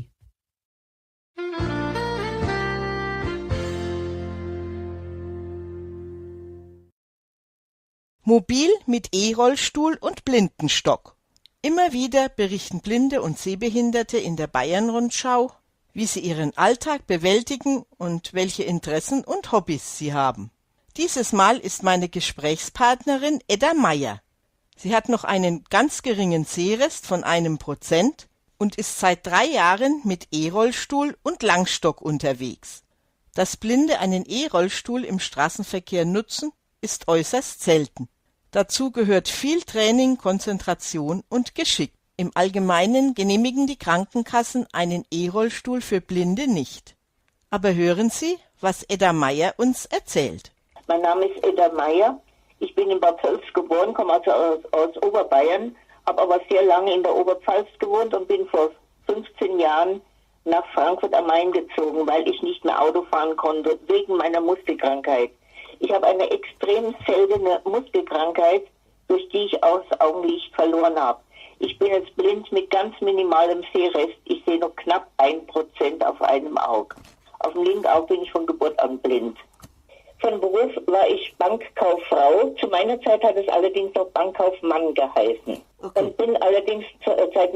Mobil mit E-Rollstuhl und Blindenstock. Immer wieder berichten Blinde und Sehbehinderte in der Bayern-Rundschau, wie sie ihren Alltag bewältigen und welche Interessen und Hobbys sie haben. Dieses Mal ist meine Gesprächspartnerin Edda Meier. Sie hat noch einen ganz geringen Sehrest von 1% und ist seit 3 Jahren mit E-Rollstuhl und Langstock unterwegs. Dass Blinde einen E-Rollstuhl im Straßenverkehr nutzen, ist äußerst selten. Dazu gehört viel Training, Konzentration und Geschick. Im Allgemeinen genehmigen die Krankenkassen einen E-Rollstuhl für Blinde nicht. Aber hören Sie, was Edda Meier uns erzählt. Mein Name ist Edda Meier. Ich bin in Bad Tölz geboren, komme also aus Oberbayern, habe aber sehr lange in der Oberpfalz gewohnt und bin vor 15 Jahren nach Frankfurt am Main gezogen, weil ich nicht mehr Auto fahren konnte, wegen meiner Muskelkrankheit. Ich habe eine extrem seltene Muskelkrankheit, durch die ich auch das Augenlicht verloren habe. Ich bin jetzt blind mit ganz minimalem Sehrest. Ich sehe noch knapp 1% auf einem Auge. Auf dem linken Auge bin ich von Geburt an blind. Von Beruf war ich Bankkauffrau. Zu meiner Zeit hat es allerdings noch Bankkaufmann geheißen. Okay. Und bin allerdings seit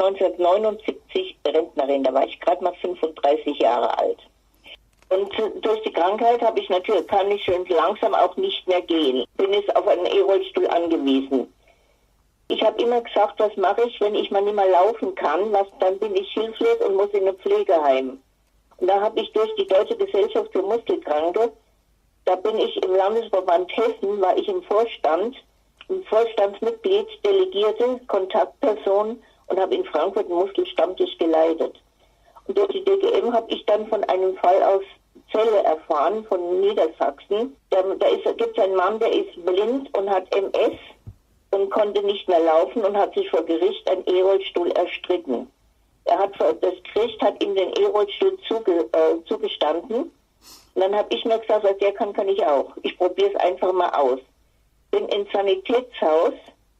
1979 Rentnerin. Da war ich gerade mal 35 Jahre alt. Und durch die Krankheit kann ich schön langsam auch nicht mehr gehen. Bin jetzt auf einen E-Rollstuhl angewiesen. Ich habe immer gesagt, was mache ich, wenn ich mal nicht mehr laufen kann? Dann bin ich hilflos und muss in ein Pflegeheim. Und da habe ich durch die Deutsche Gesellschaft für Muskelkranke, da bin ich im Landesverband Hessen, war ich im Vorstand, ein Vorstandsmitglied, Delegierte, Kontaktperson und habe in Frankfurt einen Muskelstammtisch geleitet. Und durch die DGM habe ich dann von einem Fall aus Celle erfahren, von Niedersachsen. Da gibt es einen Mann, der ist blind und hat MS und konnte nicht mehr laufen und hat sich vor Gericht einen E-Rollstuhl erstritten. Das Gericht hat ihm den E-Rollstuhl zugestanden. Und dann habe ich mir gesagt, was der kann ich auch. Ich probiere es einfach mal aus. Bin ins Sanitätshaus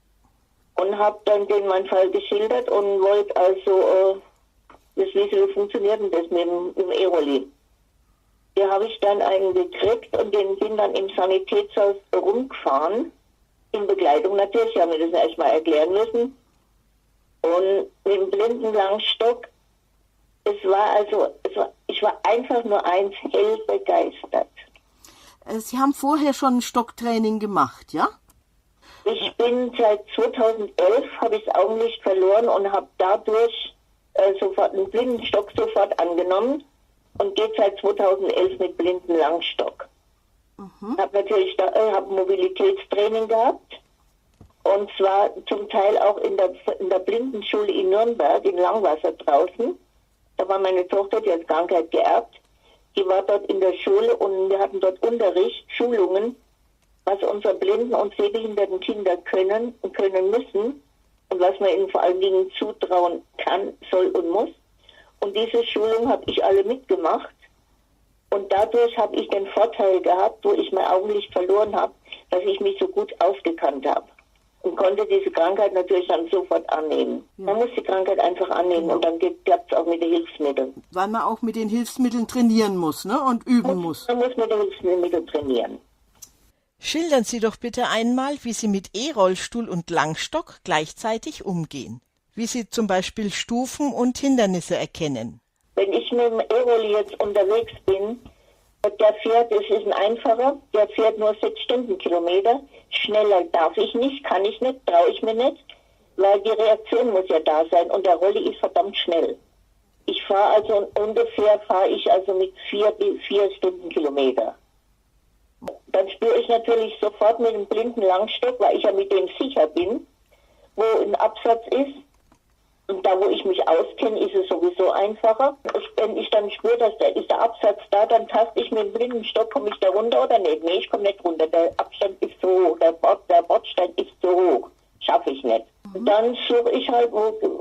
und habe dann denen meinen Fall geschildert und wollte also wie so funktioniert denn das mit dem E-Rolli. Da habe ich dann einen gekriegt und bin dann im Sanitätshaus rumgefahren. In Begleitung natürlich, haben wir das erstmal erklären müssen. Und mit dem blinden Langstock, ich war einfach nur hell begeistert. Sie haben vorher schon ein Stocktraining gemacht, ja? Ich bin seit 2011, habe ich das Augenlicht verloren und habe dadurch sofort einen Blindenstock sofort angenommen und geht seit 2011 mit blinden Langstock. Habe natürlich hab Mobilitätstraining gehabt und zwar zum Teil auch in der Blindenschule in Nürnberg, in Langwasser draußen. Da war meine Tochter, die hat Krankheit geerbt. Die war dort in der Schule und wir hatten dort Unterricht, Schulungen, was unsere blinden und sehbehinderten Kinder können und können müssen, und was man ihnen vor allen Dingen zutrauen kann, soll und muss. Und diese Schulung habe ich alle mitgemacht. Und dadurch habe ich den Vorteil gehabt, wo ich mein Augenlicht verloren habe, dass ich mich so gut ausgekannt habe. Und konnte diese Krankheit natürlich dann sofort annehmen. Ja. Man muss die Krankheit einfach annehmen und dann klappt es auch mit den Hilfsmitteln. Weil man auch mit den Hilfsmitteln trainieren muss, ne? Und üben muss. Man muss mit den Hilfsmitteln trainieren. Schildern Sie doch bitte einmal, wie Sie mit E-Rollstuhl und Langstock gleichzeitig umgehen. Wie Sie zum Beispiel Stufen und Hindernisse erkennen. Wenn ich mit dem E-Roll jetzt unterwegs bin, der fährt, es ist ein einfacher, der fährt nur 6 Stundenkilometer. Schneller darf ich nicht, kann ich nicht, traue ich mir nicht, weil die Reaktion muss ja da sein und der Rolli ist verdammt schnell. Ich fahre also ungefähr, mit 4 Stundenkilometer. Dann spüre ich natürlich sofort mit dem blinden Langstock, weil ich ja mit dem sicher bin, wo ein Absatz ist. Und da, wo ich mich auskenne, ist es sowieso einfacher. Wenn ich dann spüre, dass ist der Absatz da, dann taste ich mit dem blinden Stock, komme ich da runter oder nicht? Nee, ich komme nicht runter. Der Abstand ist zu hoch, der Bordstein ist zu hoch. Schaffe ich nicht. Und dann suche ich halt,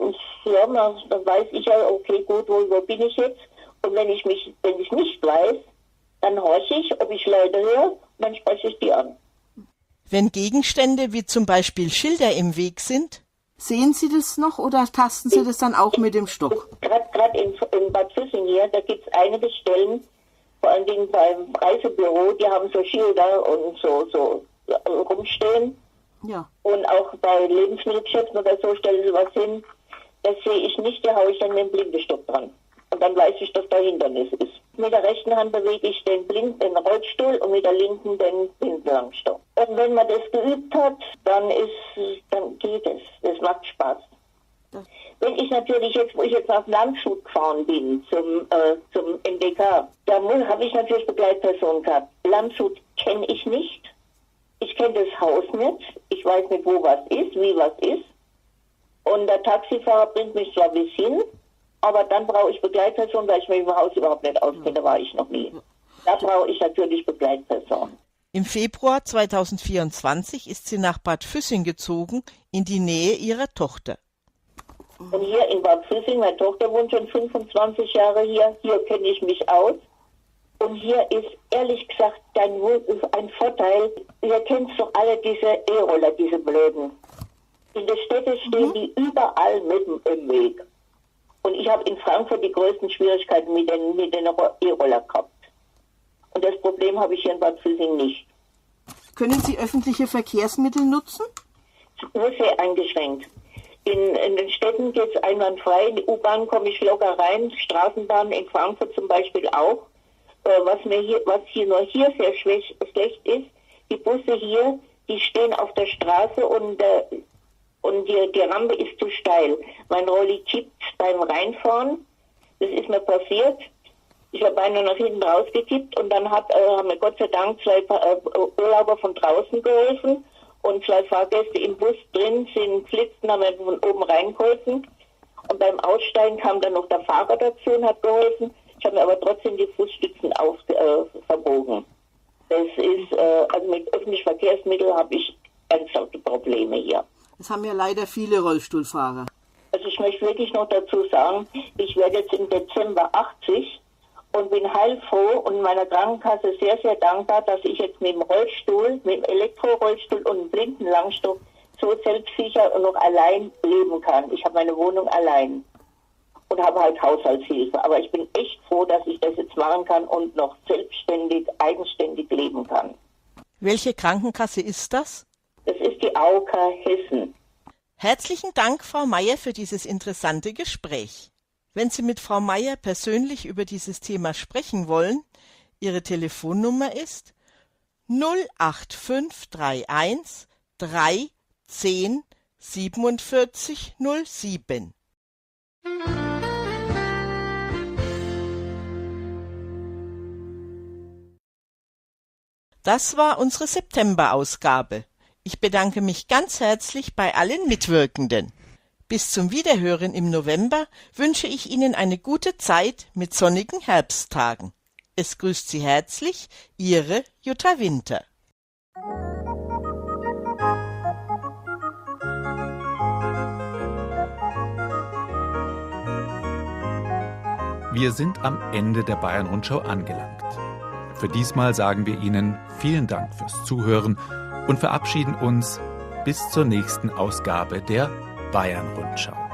dann weiß ich ja, okay, gut, wo bin ich jetzt? Und wenn ich nicht weiß, dann horche ich, ob ich Leute höre, und dann spreche ich die an. Wenn Gegenstände wie zum Beispiel Schilder im Weg sind, sehen Sie das noch oder tasten Sie das dann auch mit dem Stock? Gerade in Bad Füssing hier, da gibt es einige Stellen, vor allen Dingen beim Reisebüro, die haben so Schilder und so rumstehen. Ja. Und auch bei Lebensmittelgeschäften oder so stellen sie was hin. Das sehe ich nicht, da haue ich dann mit dem Blindenstock dran. Und dann weiß ich, dass da Hindernis ist. Mit der rechten Hand bewege ich den Rollstuhl und mit der linken den Blindenlangstock. Und wenn man das geübt hat, dann geht es. Das macht Spaß. Wenn ich natürlich jetzt, wo ich jetzt nach Landshut gefahren bin, zum MDK, da habe ich natürlich Begleitpersonen gehabt. Landshut kenne ich nicht. Ich kenne das Haus nicht. Ich weiß nicht, wo was ist, wie was ist. Und der Taxifahrer bringt mich zwar bis hin, aber dann brauche ich Begleitperson, weil ich mich im Haus überhaupt nicht auskenne, da war ich noch nie. Da brauche ich natürlich Begleitperson. Im Februar 2024 ist sie nach Bad Füssing gezogen, in die Nähe ihrer Tochter. Und hier in Bad Füssing, meine Tochter wohnt schon 25 Jahre hier kenne ich mich aus. Und hier ist ehrlich gesagt ein Vorteil, ihr kennt doch alle diese E-Roller, diese blöden. In der Städte stehen die überall mitten im Weg. Und ich habe in Frankfurt die größten Schwierigkeiten mit den E-Roller gehabt. Und das Problem habe ich hier in Bad Füssing nicht. Können Sie öffentliche Verkehrsmittel nutzen? Nur sehr eingeschränkt. In den Städten geht es einwandfrei. In die U-Bahn komme ich locker rein, Straßenbahn in Frankfurt zum Beispiel auch. Was hier sehr schlecht ist, die Busse hier, die stehen auf der Straße und die Rampe ist zu steil. Mein Rolli kippt beim Reinfahren. Das ist mir passiert. Ich habe beinahe nach hinten rausgekippt und dann haben mir Gott sei Dank 2 Urlauber von draußen geholfen und 2 Fahrgäste im Bus drin sind flitzen, haben mir von oben reingeholfen. Und beim Aussteigen kam dann noch der Fahrer dazu und hat geholfen. Ich habe mir aber trotzdem die Fußstützen verbogen. Das ist, also mit öffentlichen Verkehrsmitteln habe ich ernsthafte Probleme hier. Das haben ja leider viele Rollstuhlfahrer. Also ich möchte wirklich noch dazu sagen, ich werde jetzt im Dezember 80 und bin heilfroh und meiner Krankenkasse sehr, sehr dankbar, dass ich jetzt mit dem Rollstuhl, mit dem Elektrorollstuhl und dem Blindenlangstock so selbstsicher und noch allein leben kann. Ich habe meine Wohnung allein und habe halt Haushaltshilfe. Aber ich bin echt froh, dass ich das jetzt machen kann und noch selbstständig, eigenständig leben kann. Welche Krankenkasse ist das? Das ist die AOK Hessen. Herzlichen Dank, Frau Meier, für dieses interessante Gespräch. Wenn Sie mit Frau Meier persönlich über dieses Thema sprechen wollen, Ihre Telefonnummer ist 08531 310 47 07. Das war unsere September-Ausgabe. Ich bedanke mich ganz herzlich bei allen Mitwirkenden. Bis zum Wiederhören im November wünsche ich Ihnen eine gute Zeit mit sonnigen Herbsttagen. Es grüßt Sie herzlich, Ihre Jutta Winter. Wir sind am Ende der Bayern-Rundschau angelangt. Für diesmal sagen wir Ihnen vielen Dank fürs Zuhören und verabschieden uns bis zur nächsten Ausgabe der Bayern-Rundschau.